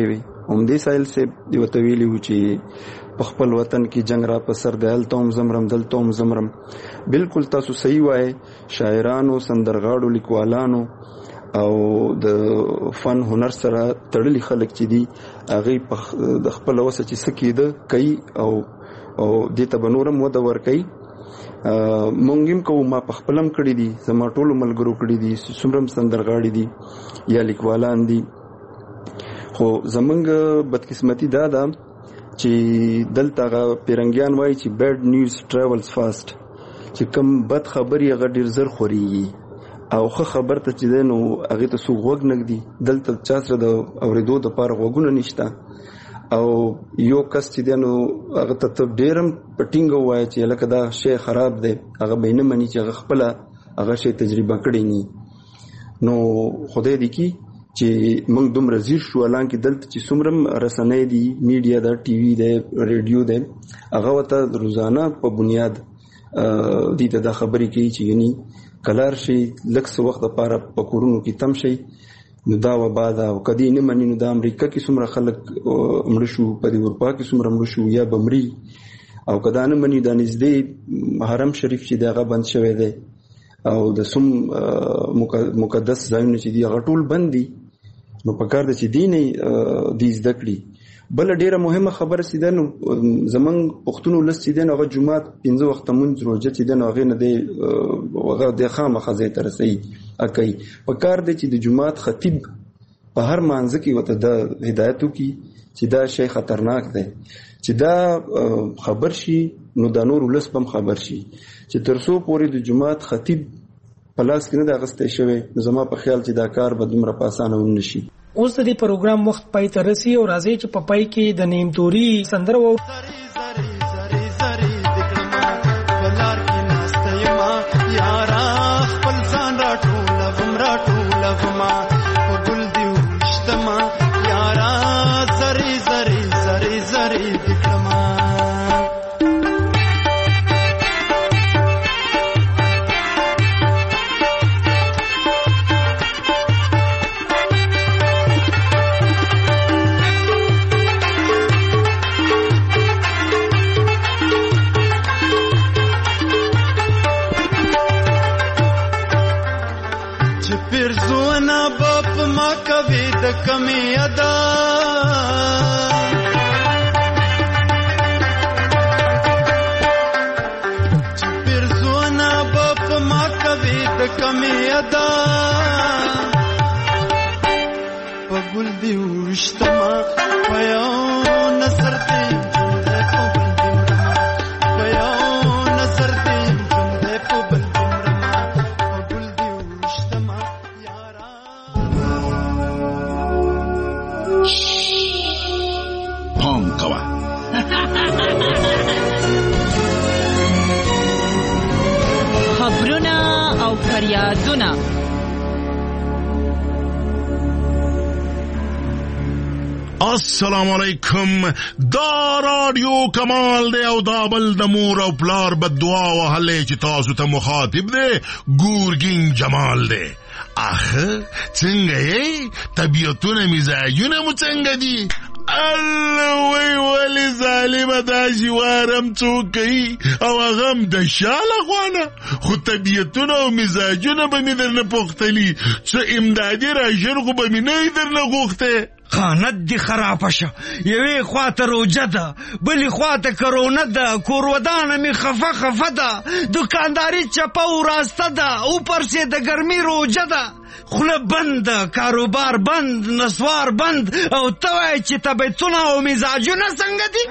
همدې سایل سے یو تویلی و چې په خپل وطن کې جنگ را په سر د هلته هم زمرم دلته هم زمرم. بالکل تاسو صحیح وایي. شاعرانو، سندرغاړو، لیکوالانو او د فن هنر سره تړلي خلک چې دي هغه د خپل وسه چې سکیده کوي او دې ته بنورم وده ور کوي. مونږ هم کوو، ما په خپلم کړی دي، زما ټولو ملګرو کړی دي، څومره سندرغاړي دي یا لیکوالان دي. خو زمونږ بدقسمتي دا ده چې دلته هغه پیرنګیان وایي چې بیډ نیوز ټراولز فاست، چې کوم بد خبري هغه ډیر زر خوريږي او ښه خبر ته چې دی نو هغې ته څوک غوږ نږدي. دلته چا سره د اورېدو دپاره غوږونه نشته او یو کس چې دی نو هغه ته ته ډېر هم په ټینګه ووایه چې لکه دا شی خراب دی، هغه به یې نه مني چې هغه خپله هغه شی تجربه کړی ني. نو خدای دې کي چې موږ دومره زیر شو، حالانکې دلته چې څومره رسنۍ دي، میډیا ده، ټي وي دی، ریډیو دی، هغه ورته روزانه په بنیاد دې ته دا خبرې کوي چې یعنی کلار شي لږ څه وخت دپاره په کورونو کې تم شي. نو دا وبا ده او که دې نه مني نو د امریکا کې څومره خلک مړه شو، په دې اروپا کې څومره مړه شو یا به مري. او که دا نه مني دا نږدې حرم شریف چې دی هغه بند شوی دی او د څوم مقدس ځایونه چې دي هغه ټول بند دي. نو په کار ده چې دې نه دې زده کړي. بله ډیره مهمه خبره چې ده نو زمونږ پښتون ولس چې دی نو هغه جومات 5 وخته مونځ روژه چې دی نو هغې نه دی هغه د خامخا ځای ته رسوي کوي. په کار دی چې د جومات خطیب په هر مانځه کې ورته دا هدایت وکړي چې دا شی خطرناک دی، چې دا خبر شي نو دا نور ولس به هم خبر شي چې تر څو پورې د جومات خطیب په لاس کې نه دی اخیستی شوی. نو زما په خیال چې دا کار به دومره په اسانه هم نشي. اوس د دې پروګرام وخت پای ته رسي او راځي چې په پای کې د نیم توري سندره و کمی ادا چپیر زونا باپ ما کوي د کمی ادا پګل دی ورشتما پيو نظر ته خبرونه او فریادونه. السلام علیکم. دا رادیو کمال دی او دا بل د مور او پلار بد دعا وهلې چې تاسو ته مخاطب دی ګورګین جمال دی. اخه څنګه یې؟ طبیعتونه مزاجونه مو څنګه دي؟ الله وی ولی ظالمه دا جوارم څوکي او غم د شاله غوانه خو طبیعتونه او مزاجونه به می درنه پختلی څه امدادي راژن خو به می نه درنه غوخته. خانت دی خراب شه، یوې خواته روجه ده بلې خواته کرونه ده، کورودانه می خفه ده، دکانداری چپه و راسته ده، اوپر سې د ګرمي روجه ده، خوله بند، کاروبار بند، نسوار بند، او ته وایې چې طبیعتونه او مزاجونه څنګه دي؟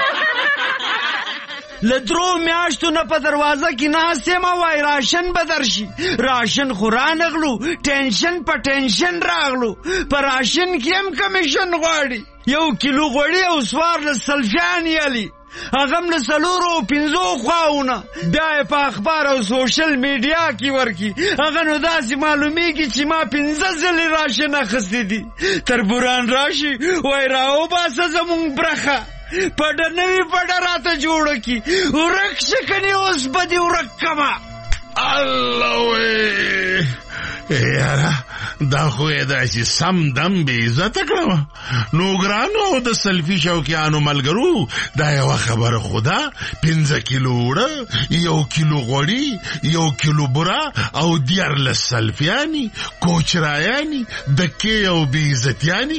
لدرو میاشتو نه په دروازه کې ناست یم وای راشن به درشي، راشن خو رانغلو، ټینشن په ټینشن راغلو، په راشن کې هم کمیشن غواړي، 1 کیلو غوړي او څوارلس سلفیان یالي، هغه هم له 4 او 5 خواونه، بیا یې په اخبار او سوشل میډیا کې ورکي، هغه نو داسې معلومیږي چې ما 15 ځلې راشن اخیستی دي. تربوران راشي وای راوباسه زمونږ برخه، پډه نوی پډه راته جوړه کی، ورک شکنی اوس بدی ورک کما. الله وی یاره دا خو یې داسې سم دم بې عزته کړه. نو ګرانو د سلفي شوقیانو ملګرو دا یوه خبره خو ده 5 کیلو اوړه 1 کیلو غوړي 1 کیلو بوره او 14 سلفیاني کوچرایاني دکې او بې عزتیاني.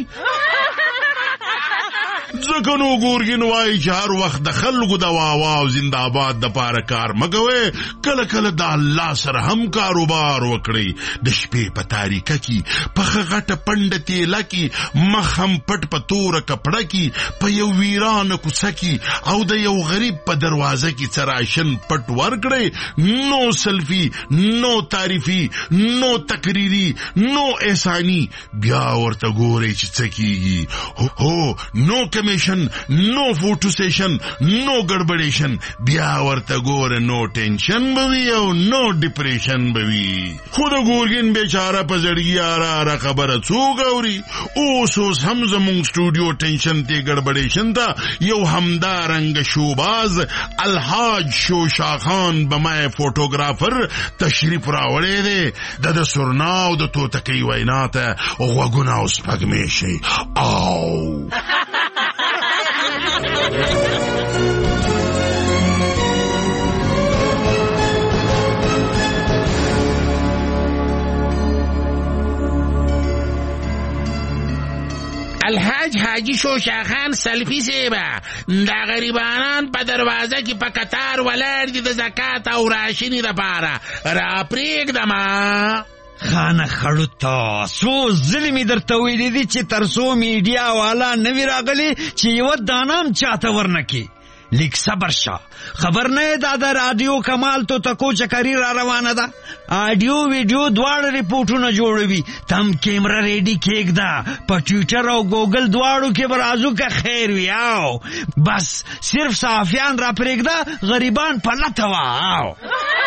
ځکه نو ګورګین وایي چې هر وخت د خلکو د واوا او زنده‌باد دپاره کار مه کوئ. کله کله د الله سره هم کاروبار وکړئ. د شپې په تاریکه کې په ښه غټه پنډه تیله کې مخ هم پټ په توره کپړه کې په یو ویرانه کوڅه کې او د یو غریب په دروازه کې څه راشن پټ ورکړئ. نو سلفي، نو تعریفي، نو تقریري، نو احساني. بیا ورته ګورئ چې څه کېږي. هو نو کمیشن، نو فوټو سیشن، نو ګډبډیشن. بیا ورته ګوره نو ټینشن به وي او نو ډیپریشن به وي. خو د ګورګین بیچاره په زړګي اره خبره څوک اوري. اوس هم زمونږ سټوډیو ټینشن ته ګډبډیشن ته یو همدارنګه شوباز الحاج شوشا خان بمای فوټوګرافر تشریف راوړی دی. د سرنا او د توتکۍ وینا ته غوږونه او سپږمې شي. او الحاج حاجی شوشا خان سلفی سیبا دا غریبانان په دروازه کې په قطار ولاړ دي د زکات او راشنی دپاره. را پرېږدمه خانه خړو ته څو ځلې مې درته ویلي دي چې تر څو میډیا والا نه وي راغلي چې یوه دانه هم چاته ورنکي. لیک صبر شه. خبر نه دا د رادیو کمال تو تکو چکري را روانه ده. آډیو ویډیو دواړه ریپورټونه جوړوي. تم کیمره ریډي کېږده. په ټویټر او ګوګل دواړو کې به رازو که خیر وي. او بس صرف صحافیان را پرېږده، غریبان په لته وه.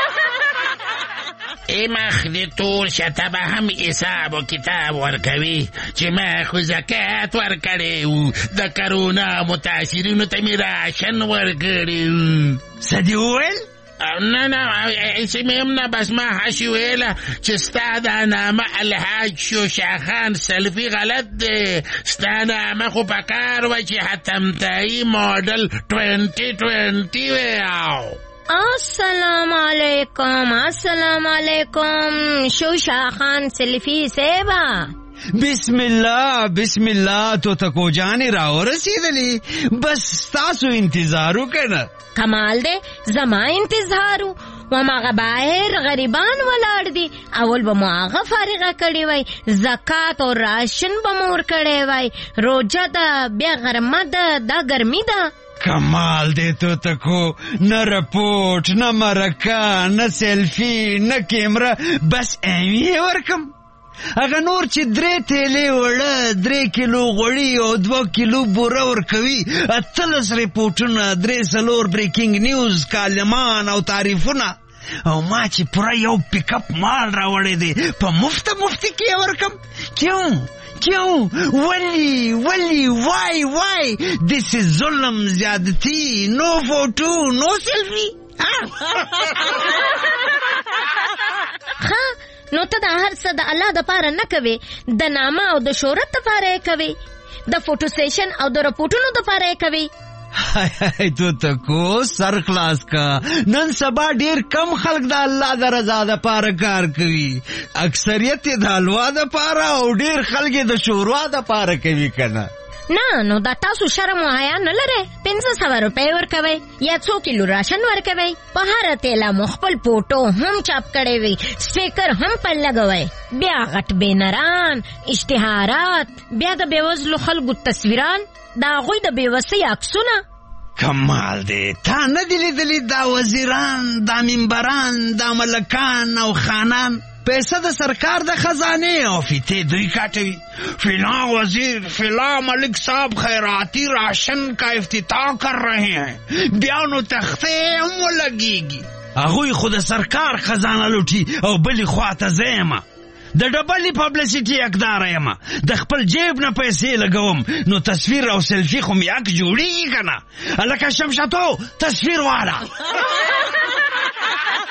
ای مخ دې تور شه ته به هم حساب و کتاب ورکوي چې ما خو زکات ورکړی و، د کرونا متاثرینو ته مې راشن ورکړی و. څه دې وویل؟ نه ایسې مې هم نه، بس ما هسې ویله چې ستا دا نامه الحاج شوشا خان سلفي غلط دی. ستا نامه خو په کار وه چې حتمتایي ماډل 2020 وی. السلام علیکم شوشا خان سلفی سیبا. بسم الله تو تکو جانی راو رسیدلی. بس تاسو انتظارو کنه. کمال دے زما انتظارو وماغه باهر غریبان ولاړ دي. اول به ماغه فارغه کړي وای، زکات او راشن به مور کړي وای، روزه ده بیا غرمه ده، دا ګرمي ده. کمال دے تو تکو نه رپورٹ نه مرکه نه سیلفی نه کیمره، بس ایمی ورکم. اگه نور چې 3 تیلې وړه 3 کیلو غوړي او 2 کیلو بوره ورکوي، 13 ریپورټونه 3 بریکینګ نیوز کالمان او تعریفونه، او ما چې پوره یو پیک اپ مال راوړی دی په مفته کې ورکم. کیوں ولی وای دس از ظلم، زیادتی، نو فوٹو نو سیلفی. نو ته دا هر څه د الله د پاره نه کوي، د نامه او د شهرت د پاره کوي، د فوټو سیشن او د رپورټونو د پاره کوي. تو تکو سر خلاص کا. نن سبا ډیر کم خلق د الله د رضا د پاره کار کوي، اکثریت د حلوا د پاره او ډیر خلک د شوروا د پاره کوي کنه. نه نو دا تاسو شرم و حیا نه لره. 500 روپے ورکوي یا 100 کیلو راشن ورکوي. په هر تیلا مخبل فوټو هم چاپ کړي وي، سپیکر هم پر لګوي، بیا غټ بینران، اشتهارات، بیا د بیوزلو خلکو تصویران، دا غوی د بیوسی عکسونه. کمال دی تا نه دی لیدلی دا وزیران، دا منبران، دا ملکان او خانان پیسه د سرکار د خزانه او فیته دوی کاټوي. فلاں وزیر فلاں ملک صاحب خیراتی راشن کا افتتاح کر رہے ہیں، بیانو تخته هم لګيږي. هغوی خود سرکار خزانه لوټي او بلی خواته زېما د ډبلې پبلسټي اقدار یم، د خپل جیب نه پیسې لګوم، نو تصویر او سلفي خو مې اک جوړیږي کنه. الکه شمشتو تصویر والا.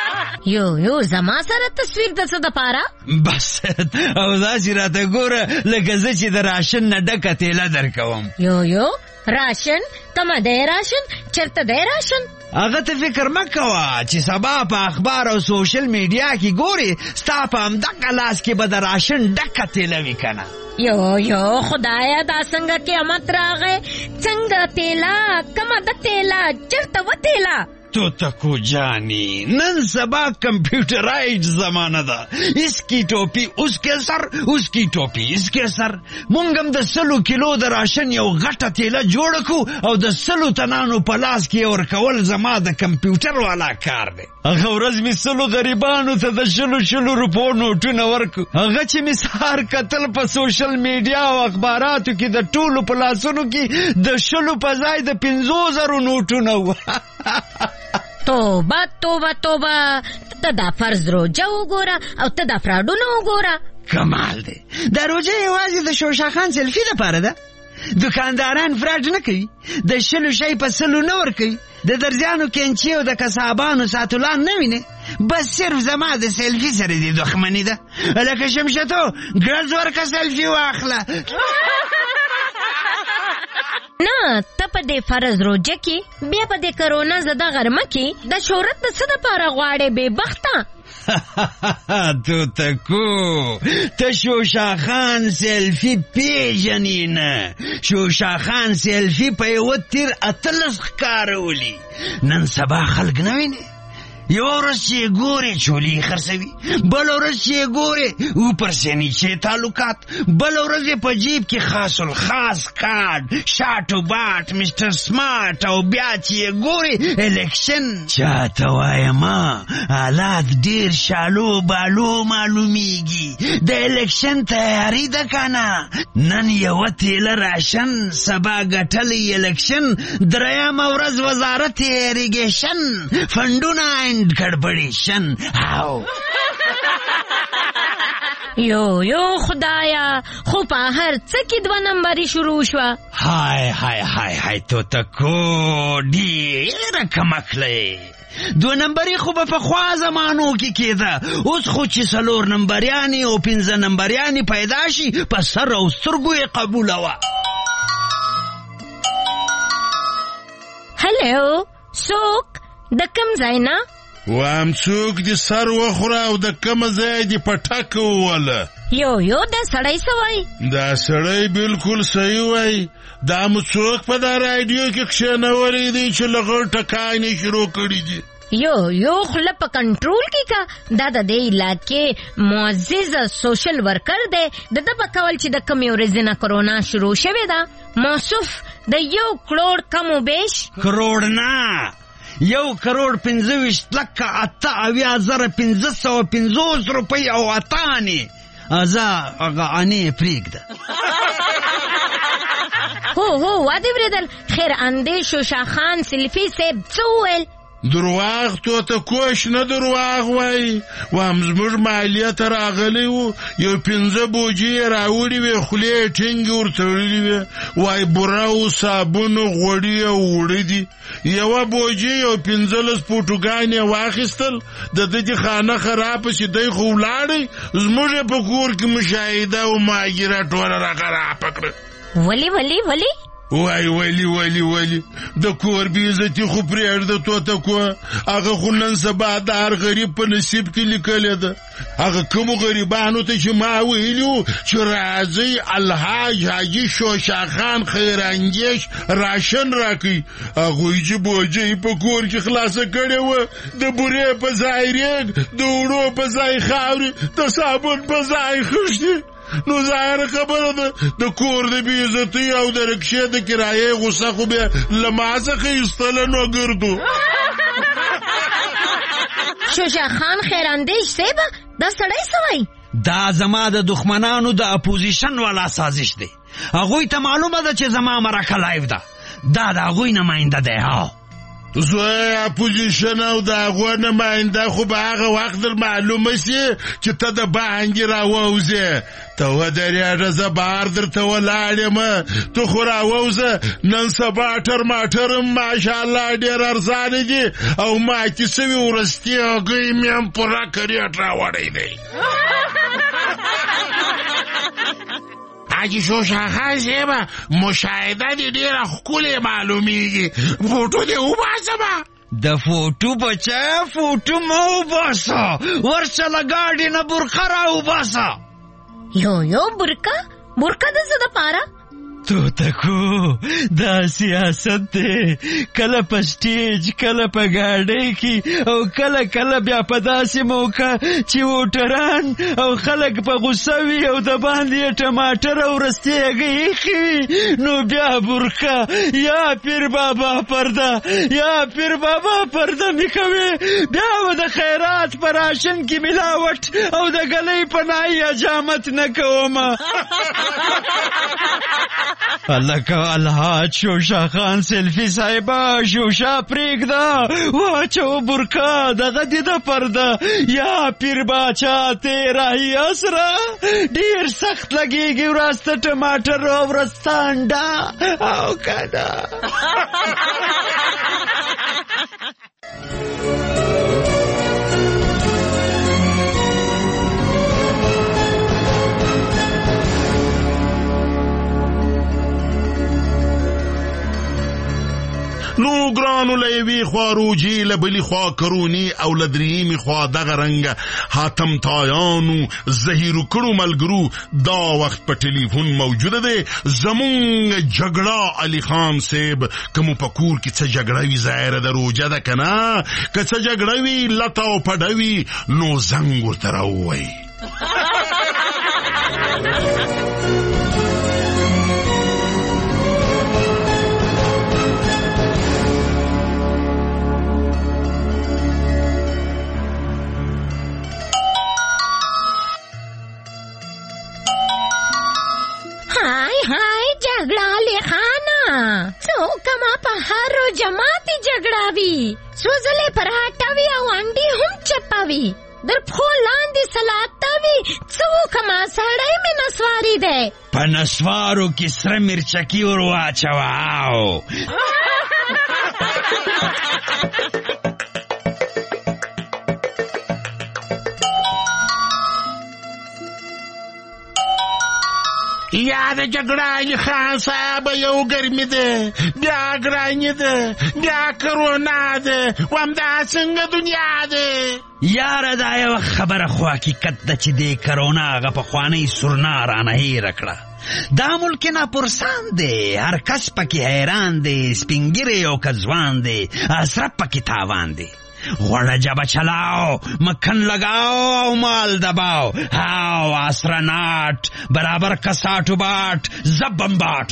یو زما سره تصویر د څه دپاره؟ بس او داسې راته ګوره لکه زه چې د راشن نه ډکه تیله درکوم. یو راشن؟ کومه دی راشن؟ چېرته دی راشن؟ هغه ته فکر مه کوه چې سبا په اخبار او سوشل میډیا کې ګورې ستا په همدغه لاس کې به د راشن ډکه تیله وي که نه. یو خدایا دا څنګه قیامت راغی؟ څنګه تیله؟ کومه د تیله؟ چېرته و تیله؟ تو تکو جانی نن سبا کمپیوٹرائز زمانہ دا. اس کی ٹوپی اس کے سر، اس کی ٹوپی اس کے سر. مونږم د 100 کیلو د راشن یو غټه تیله جوړ کو او د 100 تنانو په لاس کې ورکول زما د کمپیوټر والا کار دی. هغه ورځ مې 100 غریبانو ته د 100 روپو نوټونه ورکو. هغه چې مې سهار کتل په سوشل میډیا او اخباراتو کې د ټولو په لاسونو کې د 100 په ځای د 50,000 نوټونه و. توبه توبه توبه، ته دا فرض روجه وګوره او ته دا فراډونه وګوره. کمال دی. دا روجه یوازې د شوشاخان سیلفي دپاره ده. دکانداران فراډ نه کوي، د 100 شی په 100 نه ورکوي، د درزیانو کینچي او د کسابانو ساتولان نه ویني. بس صرف زما د سیلفي سره دی دښمني ده. لکه شمشتو ګرز ورکه سیلفي واخله. نه ته په دې فرض روجه کې بیا په دې کرونا زده غرمه کې د شهرت د څه دپاره غواړې بې بخته؟ تو تکو ته شوشاخان سیلفي پیژنې نه. شوشاخان سیلفي په یوه تیر 18 ښکارولي. نن سبا خلک نه ویني. یو ورځ چې ګورې چولې خرڅوي، بل ورځ چې ګورې اوپر سے نیچے تعلقات، بل ورځ په جیب کې خاص الخاص کارډ، شاټ و باټ، مسټر سمارټ، او بیا چې ګورې الیکشن. چاته وایما حالات ډیر شالو بالو معلومیږي. د الیکشن تیاری ده کنه. نن یوه تیله راشن، سبا ګټلی الیکشن، درېیمه ورځ وزارت ایریګیشن، فنډونه گڑبڑیشن. یو خدایا، خو په هر څه کې 2 نمبري شروع شوه. های تو تکو ډیره کمکلی. 2 نمبري خو به پخوا زمانو کې کېده. اوس خو چې 4 نمبریانې او 5 نمبریانې پیدا شي په سر او سترګو یې قبوله وه. هلو، څوک؟ د کوم ځای نه؟ وام څوک دې سر وخوره او د کومه ځای دې په ټکه ووله؟ یو دا سړی څه وایي؟ دا سړی بالکل صحیح وایي. دا مو څوک په دا رادیو کې کښېنولی دی چې له غړ ټکانې شروع کړي دي؟ یو خوله په کنټرول کې کا. دا د دې علاقې معزز سوشل ورکر دی. د ده په کول چې د کمې ورځې نه کرونا شروع شوې ده موصوف د 1 کروڑ کم و بیش. کروڑ نه، 1,25,8,550 روپۍ او 8 آنې. هغه آنې پرېږده. هو وادي بریدل. خیر اندې شوشاخان سیلفي صاحب څه وویل؟ درواغ تو ته کوش نه درواغ وای. وام زموږ مالیه ته راغلی وو، یو 5 بوجې راوړي وې، خولې ټینګې ورتړلې وې. وای بوره او صابون او غوړي او وړه دي. یوه بوجې یو 15 پوټوګانې واخیستل. د دې خانه خرابه چې دی خو ولاړی. زموږ په کور کې مشاهده او ماجره ټوله را خرابه کړه. ولی وای ولی د کور بې عزتي خو پرېږده تو تکو. هغه خو نن سبا د هر غریب په نصیب کې لیکلې ده. هغه کومو غریبانو ته چې ما ویلي وو چې راځئ الحاج حاجي شوشاخان خیرانګیش راشن راکوي، هغوی چې بوجۍ په کور کې خلاصه کړې وه. د بورې په ځای ریګ، د وړو په ځای خاورې، د صابون په ځای خښتې. نو ظاهره خبره ده د کور د بې عزتۍ او د رکشې د کرایې غوسه خو بیا له ما څخه ایستله نو ګردو. شوشاخان خیراندیش صاحب دا سړی څه وایي؟ دا زما د دښمنانو د اپوزیشن والا سازش دی. هغوی ته معلومه ده چې زما مرکه لایف ده. دا د هغوی نماینده دی. زوی اپوزیشن او د هغو نماینده خو به هغه وخت در معلومه سي چې ته د بانګې راووځې. ته ودرېږه زه بار درته ولاړ یم ته خو راووځه نن سبا ټرماټر ماشاءالله ډېر ارزانه دي او ماتې سوي وروستي هګۍ مې هم پوره کریټ راوړی دی حاجي شوشاخان صاحبه مشاهده دې ډېره ښکلې معلومیږي فوټو دې وباسمه د فوټو بچه فوټو مه وباسه ورسله ګاډي نه برقه را وباسه یو برقه د څه دپاره توتکو دا سیاست دی کله په سټیج کله په ګاډۍ کې او کله بیا په داسې موقع چې ووټران او خلک په غوسه وي او د باندې ټماټر او رستې هګۍ ایښې وي نو بیا برقه یا پیر بابا پرده مې کوې بیا به د خیرات په راشن کې ملاوټ او د ګلۍ په نایي حجامت نه کومه لکه الحاج شوشا خان سلفی صاحبه شوشا پریږده واچو برقه دغه دې د پرده یا پیر باچا تیرا هی اسره ډېر سخت لګېږي وراسته ټماټر او ورسته انډه او کنه نو ګرانو له یوې خوا روجې له بلې خوا کرونې او له درېیمې خوا دغه رنګه حاتم تایانو زهیرو کړو ملګرو دا وخت په ټلیفون موجوده دی زمونږ جګړه علي خان صاحب که مو په کور کې څه جګړه وي ظاهره د روجه ده که نه که څه جګړه وي لته او پډه وي نو زنګ ورته راووایي هاي جګړه علي خانه څوک ما په هر جماعتي جګړه وي سوزلې پراټه وي او انډي هم چپاوي در پخو لاندې سلاته وي څوک ما سړی مې نسواري دی په نسوارو کې سره مرچکي ور واچوه یا د جګړه علي خان صاحب یو ګرمي ده بیا ګراني ده بیا کرونا ده وامدا څنګه دنیا ده یاره دا یو خبره خو حقیقت ده چې د کرونا هغه پخوانۍ سورنا رانه هېره کړه دا ملک ناپرسان دی هر کس پکې حیران دی سپین ږیری او که ځوان دی اسرف پکې تاوان دی غوړه جبه چلاو مکھن لگاو او مال دباو هاو آسراناٹ برابر کساٹو باٹ زب بمباٹ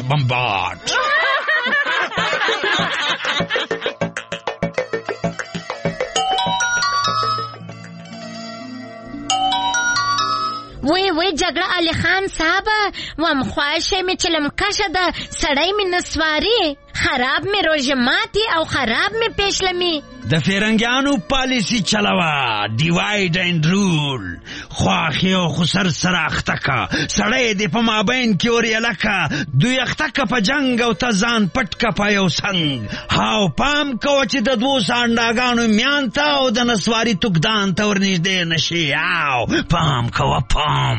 وی جګړه علي خان صاحب وم خواشه می چلم کشه ده سړی می نسواري خراب می روژه ماتی او خراب می پیشلمی د فیرنګیانو پالیسی چلاوه ډیوایډ اینډ رول خواخي او خسر سره اختکا سړی دې په مابین کې اوریلکه دوی اختکه په جنگ او ته ځان پټ کا په یو څنګ هاو پام کوه چې د دوو سانډاګانو میان ته او د نسواري توکدان ته ورنږدې نشي هاو پام کوه پام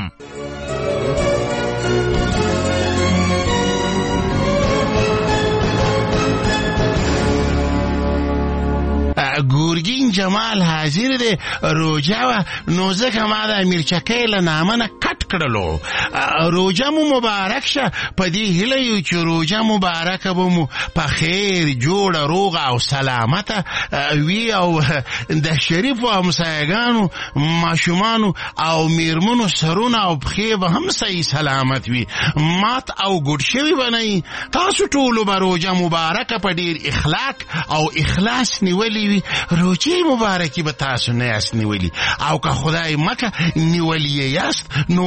ګورګین جمال حاضر دی روجه وه نو ځکه ما د امیرچکۍ له نامه نه کټ کړلو روجه مو مبارک شه په دې هیله یو چې روجه مبارکه به مو په خیر جوړه روغه او سلامته وي او د شریفو همسایګانو ماشومانو او میرمنو سرونه او پښې به هم صحیح سلامت وي مات او ګوډ شوي به نه وي تاسو ټولو به روجه مبارکه په ډېر اخلاق او اخلاص نیولې وي روجې مبارکي به تاسو نه یاست نیولي او که خدای مکه نیولي یاست نو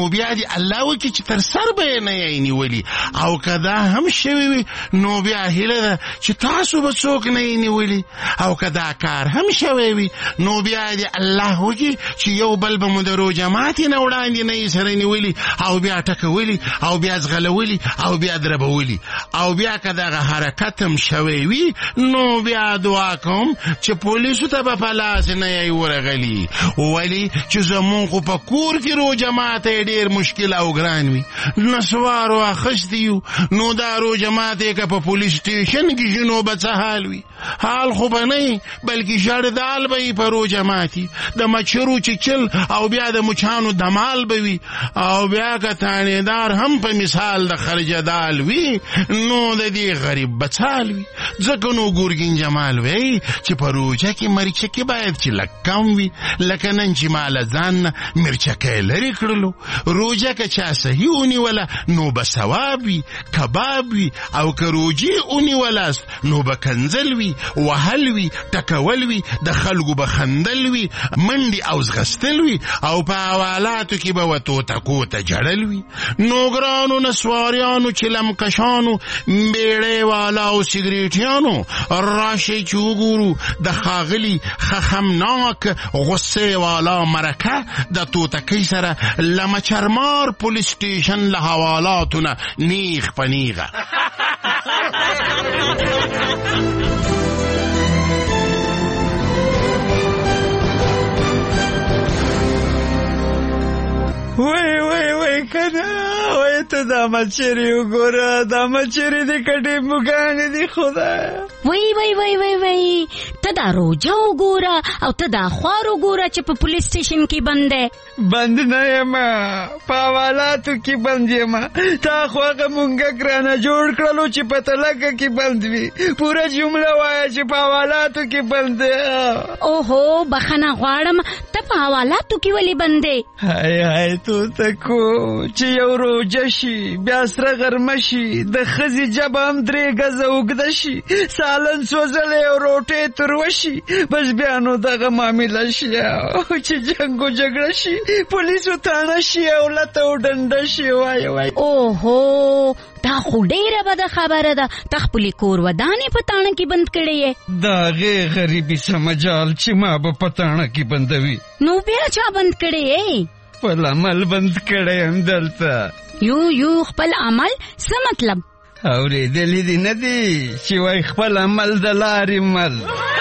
نو بیا دې الله وکړي چې تر سر به یې نه یې نیولي، او که دا هم شوي وي نو بیا هیله ده چې تاسو به څوک نه یې نیولي، او که دا کار هم شوی وي نو بیا دې الله وکړي چې یو بل به مو د روژه ماتې نه وړاندې نه یې سره نیولي او بیا ټکولي او بیا ځغلولي او بیا دربولي، او بیا که دغه حرکت هم شوی وي نو بیا دعا کوم چې پولیسو ته به په لاس نه یې ورغلي، ولې چې زمونږ خو په کور کې روژه ماتی ډېر مشکل او ګران وي، نسوارو اخیستی یو، نو دا روژه ماتی که په پولیس سټیشن کې شي نو به څه حال وي؟ حال خو به نه بلکې ژړدال به وي په روژه ماتي، د مچرو چیچل او بیا د مچانو دمال به وي، او بیا که تانیدار هم په مثال د خرجه دال وي نو د دې غریب بچال وي. ځکه نو ګورګین جمال وی چې په روژه کې مرچکې باید چې لږ کم وي، لکه نن چې ما له ځان نه مرچکۍ لرې کړلو. روژه که چا صحیح ونیوله نو به ثواب وي، کباب وي، او که روجې ونیولاست نو به کنځل وي، وهل وي، ټکول وي، د خلکو به خندل وي، منډې او ځغستل وي، او په حوالاتو کې به وتوته کوته جړل وي. نو ګرانو نسواریانو، چلمکشانو، بیړۍ والا او سګریټیانو، راشئ چې وګورو د ښاغلي خخمناک غصې والا مرکه د توتکۍ سره له مچرمار پولیس سټیشن له حوالاتو نه نیغ په نیغه. وای کنه وای ته دا مچری وګوره، دا مچری دې کټې مګانې دي خدای. وای ته دا روجه وګوره او ته دا خوار وګوره چې په پولیس سټیشن کې بند دی. بند نه یم، په حوالاتو کې بند یم. تا خو هغه مونږه ګرانه جوړ کړلو چې په تلکه کې بند وي. پوره جمله وایه چې په حوالاتو کې بند دی. اوهو بخښنه غواړم، ته په حوالاتو کې ولې بند دی؟ هاي توتکو چې یو روژه شي بیا سره غرمه شي، د ښځې جبه هم 3 ګزه اوږده شي، سالن سوځلی او روټۍ تروه شي، بس بیا نو دغه معامله شي چې جنګ و جګړه شي، پولیسو تاڼه شي او لته و ډنډه شي. وای اوهو دا خو ډېره بده خبره ده، ته خپلې کور ودانې په تاڼه کې بند کړی یې. د هغې غریبي څه مجال چې ما به په تاڼه کې بندوي. نو بیا چا بند کړی یې؟ خپل عمل بند کړی یم دلته. یو خپل عمل څه مطلب؟ اورېدلي دي نه دي چې وای خپل عمل د لارې مل.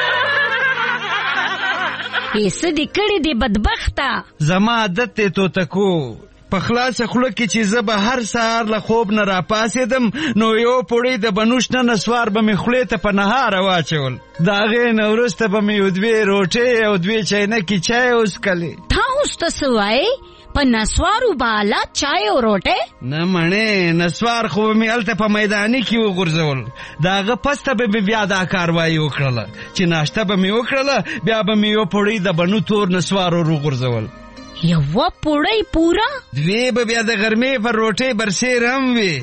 څه دې کړي دي بدبخته؟ زما عادت دی توتکو، په خلاصه خوله کې چې زه به هر سهار له خوب نه راپاڅېدم نو یو پوړی د بنوش نه نسوار به مې خولې ته په نهاره واچول، د هغې نه وروسته به مې یو 2 روټۍ او 2 چاینکې چای وڅکلې. تا اوس ته څه وایې؟ په نسوارو به الله چای او روټۍ؟ نه مڼې، نسوار خو به مې هلته په میداني کې وغورځول، د هغه پسته به مې بیا دا کاروایي وکړله چې ناشته به مې وکړله، بیا به مې یو پوړی د بنو تور نسوار ور وغورځول. یوه پوړی پوره؟ 2 به بیا د غرمې پر روټۍ برسیر هم وي.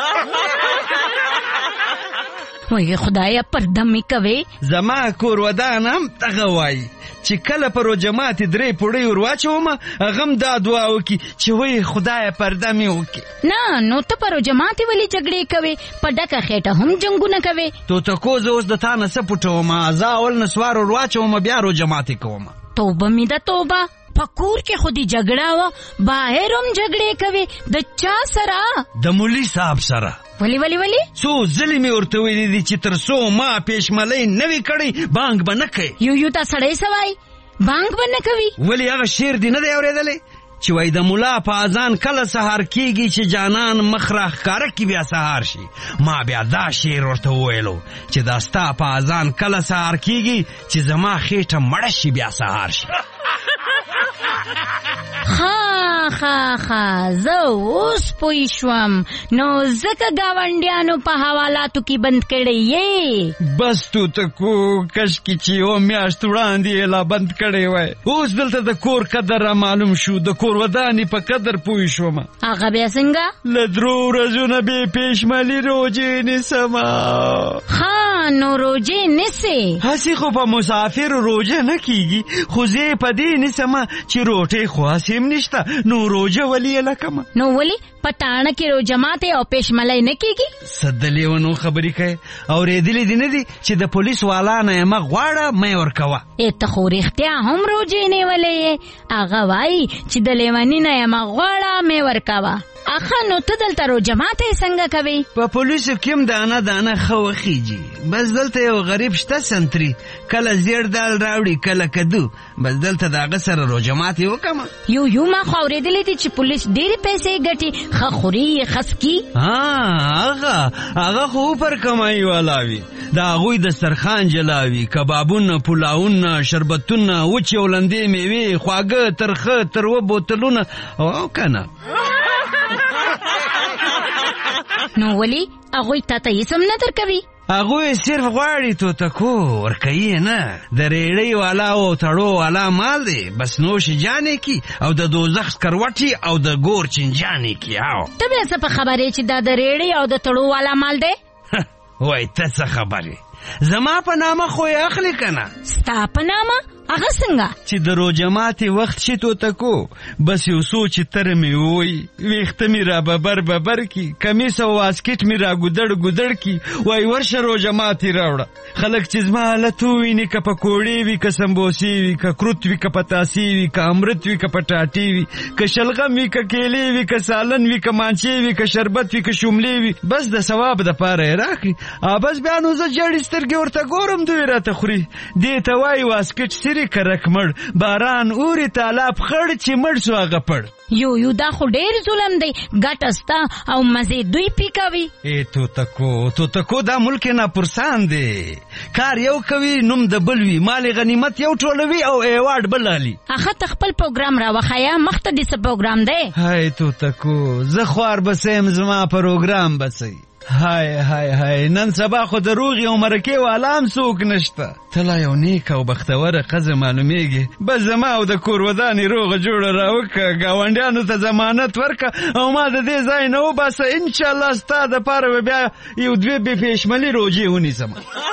وای خدایا پرده مې کوي. زما کور ودان هم دغه وایي چې کله په روژه ماتې 3 پوړۍ ور واچوم، هغه هم دا دعا وکړي چې وای خدایه پرده مې وکړي. نه نو ته په روژه ماتې ولې جګړې کوې؟ په ډکه خېټه هم جنګونه کوې. توتکو زه اوس د تا نه څه پټوم؟ زه اول نسوار ور واچوم بیا روژه ماتې کوم. توبه مې ده توبه، په کور کې خو دې جګړه وه، بهر هم جګړې کوې. د چا سره؟ د مولي صاحب سره. ولی څو ځلې مې ورته ویلي دي چې تر څو ما پیشملۍ نه وي کړی بانک به نه کوي. یو تا سړی څه وایي؟ بانک به نه کوي؟ ولې هغه شعر دې نه دی اورېدلی چې وایي د ملا په اذان کله سهار کېږي چې جانان مخ راښکاره کړي بیا سهار شي. ما بیا دا شعر ورته وویلو چې دا ستا په اذان کله سهار کېږي چې زما خېټه مړه شي بیا سهار شي. ها زه اوس پوه شوم، نو ځکه ګاونډیانو په حوالاتو کې بند کړی یې. بس توتکو کشکې چې یو میاشت وړاندې یې لا بند کړی وای. اوس دلته د کور قدر را معلوم شو، د کور ودانې په قدر پوه شوم. هغه بیا څنګه؟ له 3 ورځو نه بې پیشملي روژې نیسم. نو روجه نسه. هسې خو په مسافر روجه نه کیږي، خو زه په دې نسمه چې روټې خو هسې نشته، نو روجه ولې لکمه؟ نو ولې پټانه کې روجه ماته او پېشملای نه کیږي؟ صدلې ونو خبرې کوي او ریدلې دي نه دي چې د پولیس والا نه ما غواړه مې ورکوه. ته خو رښتیا هم روجه نه ولې؟ هغه وایي چې د لیوانی نه ما غواړه مې ورکوه. اخا نو ته دلته روجه ماته څنګه کوي؟ په پولیسو کې دانه دانه خو خيږي، بس دلته یو غریب شته سنتري، کله زیړ دال راوړي کله کدو، بس دلته داغه سره روجه ماته وکم. یو ما خو ورېدلې دي چې پولیس ډېر پیسې ګټي، خوري خسکی. هغه خو پر کمای والاوي، دا غوی د سرخان جلاوي، کبابونه، پلاونه، شربتونه، وچې ولندې میوه، خواږه، ترخه، تروه بوتلونه او کنه. نو ولی هغوی تا ته هیڅ هم نه درکوي؟ هغوی صرف غواړي توتکو ورکوي نه، د ریړۍ والا او تړو والا مال دی، بس نوش جانې کی او د دوزخ سکروټي او د ګور چنجانې کی. ته بیا څه په خبرې چې دا د ریړۍ او د تړو والا مال دی؟ وای ته څه خبرې، زما په نامه خو یې اخلي کنه. ستا په نامه؟ هغه څنګه چې د روجه ماتې وخت شي توتکو، بس یو څو چې تر مې ووي، ویښته مې را ببر کی، کمیس او واسکټ مې را ګودړ کی، وای ورشه روجه ماتې راوړه. خلک چې زما حالت وویني، که پکوړې وي، که سمبوسې وي، که کروت وي، که پتاسې وي، که امرت وي، که پټاټې وي، که شلغم وي، که کیلې وي، که سالن وي، که مانچې وي، که شربت وي، که شوملې وي، بس د ثواب د پاره یې راکړي. بس بیا نو زه جړې سترګې ورته ګورم، دوی راته خوري. دې ته وایي واسکټ کرک مړ، باران اوري تالاب خړ چې مړ سو هغه پړ. یو دا خو ډېر ظلم دی، ګټه ستا او مزې دوی پیکوي. توتکو دا ملک نه پرسان دی، کار یو کوي نوم د بل وي، مال غنیمت یو ټولوي او ایوارډ بل علي. هغه ته خپل پروګرام راوخایا، مخته دې څه پروګرام دی؟ هاي توتکو زه خوار بسیم، زما پروګرام بسي. هاي نن سبا خو د روغي او مرکې والام څوک نشته. تلا یو نیک او بختوره ښځه معلومیږي، بس زما او د کور ودانې روغه جوړه راوکړه، ګاونډیانو ته ضمانت ورکړه او ما د دې ځای نه وباسه. انشاءالله ستا دپاره به بیا یو دوې بې پېشملي روجې ونیسم.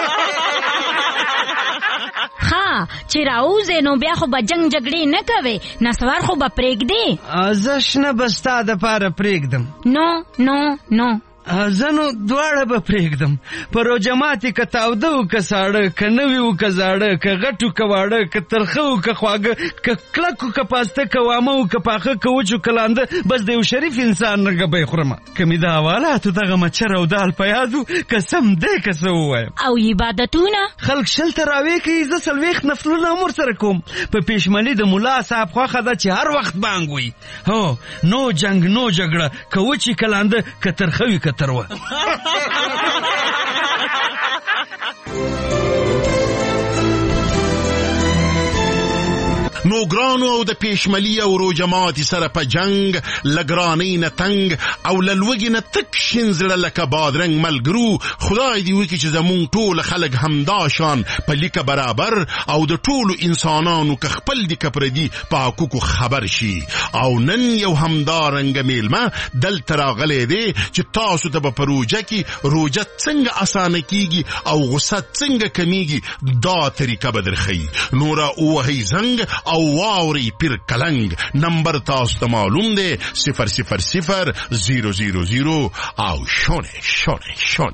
چې راوځې نو بیا خو به جنګ جګړې نه کوې، نسوار خو به پرېږدې. زه شنه به ستا دپاره پرېږدم. نو زه نو دواړه به پرېږدم، په روجه ماتې که تاوده و که ساړه، که نوي و که زاړه، که غټ و که واړه، که ترخه و که خواږه، که کلک و که پاسته، که وامه و که پاخه، که وچ و که لانده، بس د یو شریف انسان رنګه به یې خورمه. که مې د حوالاتو دغه مچر او دال په یاد و، که سم دی که څه ووایم. او عبادتونه خلک 40 تراویح کوي، زه 40 نفلونه هم ورسره کوم. په پېشملي د ملا صاحب خوښه ده چې هر وخت بانګ وي. هو نو جنګ نو جګړه، که وچې که لانده، که ترخه وي که تروه. نو ګرانو او د پېشملي او روجه ماتې سره په جنګ، له ګرانۍ نه تنګ او له لوږې نه تک شین زړه لکه بادرنګ ملګرو، خدای دې وکړي چې زمونږ ټول خلک همدا شان په لیکه برابر او د ټولو انسانانو که خپل دي که پردي په حقوقو خبر شي. او نن یو همدارنګه میلمه دلته راغلی دی چې تاسو ته به په روجه کې روجه څنګه اسانه کیږي او غصه څنګه کمیږي دا طریقه به درښیي. نو را ووهئ زنګ او واوري پیر کلنګ. نمبر تاسو ته معلوم دی 000 او شونه.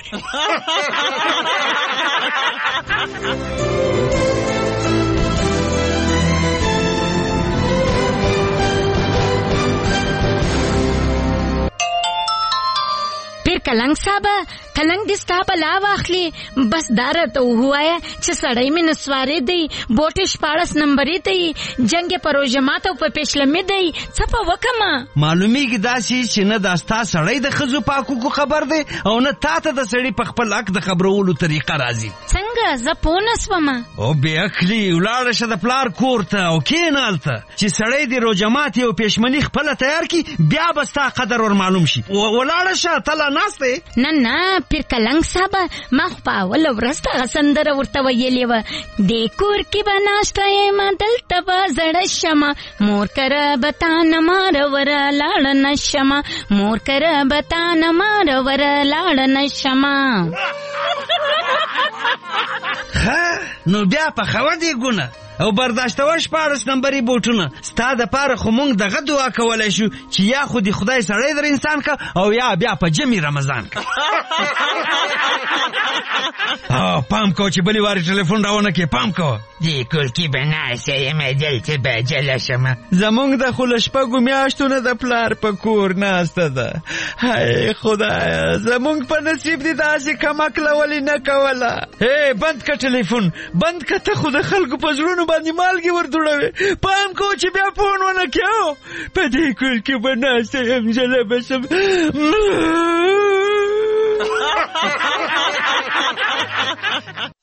پیر کلنګ صاحب، کلنګ دې ستا په لا واخلي، بس دا راته ووایه چې سړی مې نسوارې دی، بوټې 14 نمبرې دی، جنګ یې په روژه ماته او په پېشلمې دی، څه په وکمه؟ معلومیږي داسې چې نه دا ستا سړی د ښځو په حقوقو خبر دی او نه تا ته د سړي په خپل حق د خبرولو طریقه راځي. څنګه؟ زه پوه نه سومه. او بې عقلي ولاړه شه د پلار کور ته او کښېنه هلته چې سړی د روژه ماتې او پېشمني خپله تیار کړي، بیا به ستا قدر ور معلوم شي. ولاړه شه تله ناست دی. نه پیر کلنګ صاحب، ما خو په اوله ورځ دغه سندره ورته ویلې وه، دې کور کې به ناسته یم دلته به زړه شمه، مور کره به تا نه ماروره لاړه نه شمه، مور کره به تا نه ماروره لاړه نه شمه. نو بیا په خوا دی ګونه او برداشتوه 14 نمبري بوټونه ستا د پاره خو مونږ دغه دعا کولی شو چې یا خو د خدای سړی در انسان که او یا بیا په جمع رمضان که پام کو چې بلی واری ټلیفون راونه کې پام کو دی کلکی به ناسه یم دلته به جله شمه زمونږ د خو له شپږو میاشتو نه د پلار په کور ناسته ده هی خدایه زمونږ په نصیب دي داسې کمکله ولې نه کوله بند که ټلیفون بند که ته خو د خلکو په زړونو باندې مالګې وردوړوې پام کو چې بیا فون ونه کړو په دې کور کې به ناسته یم ژله به شم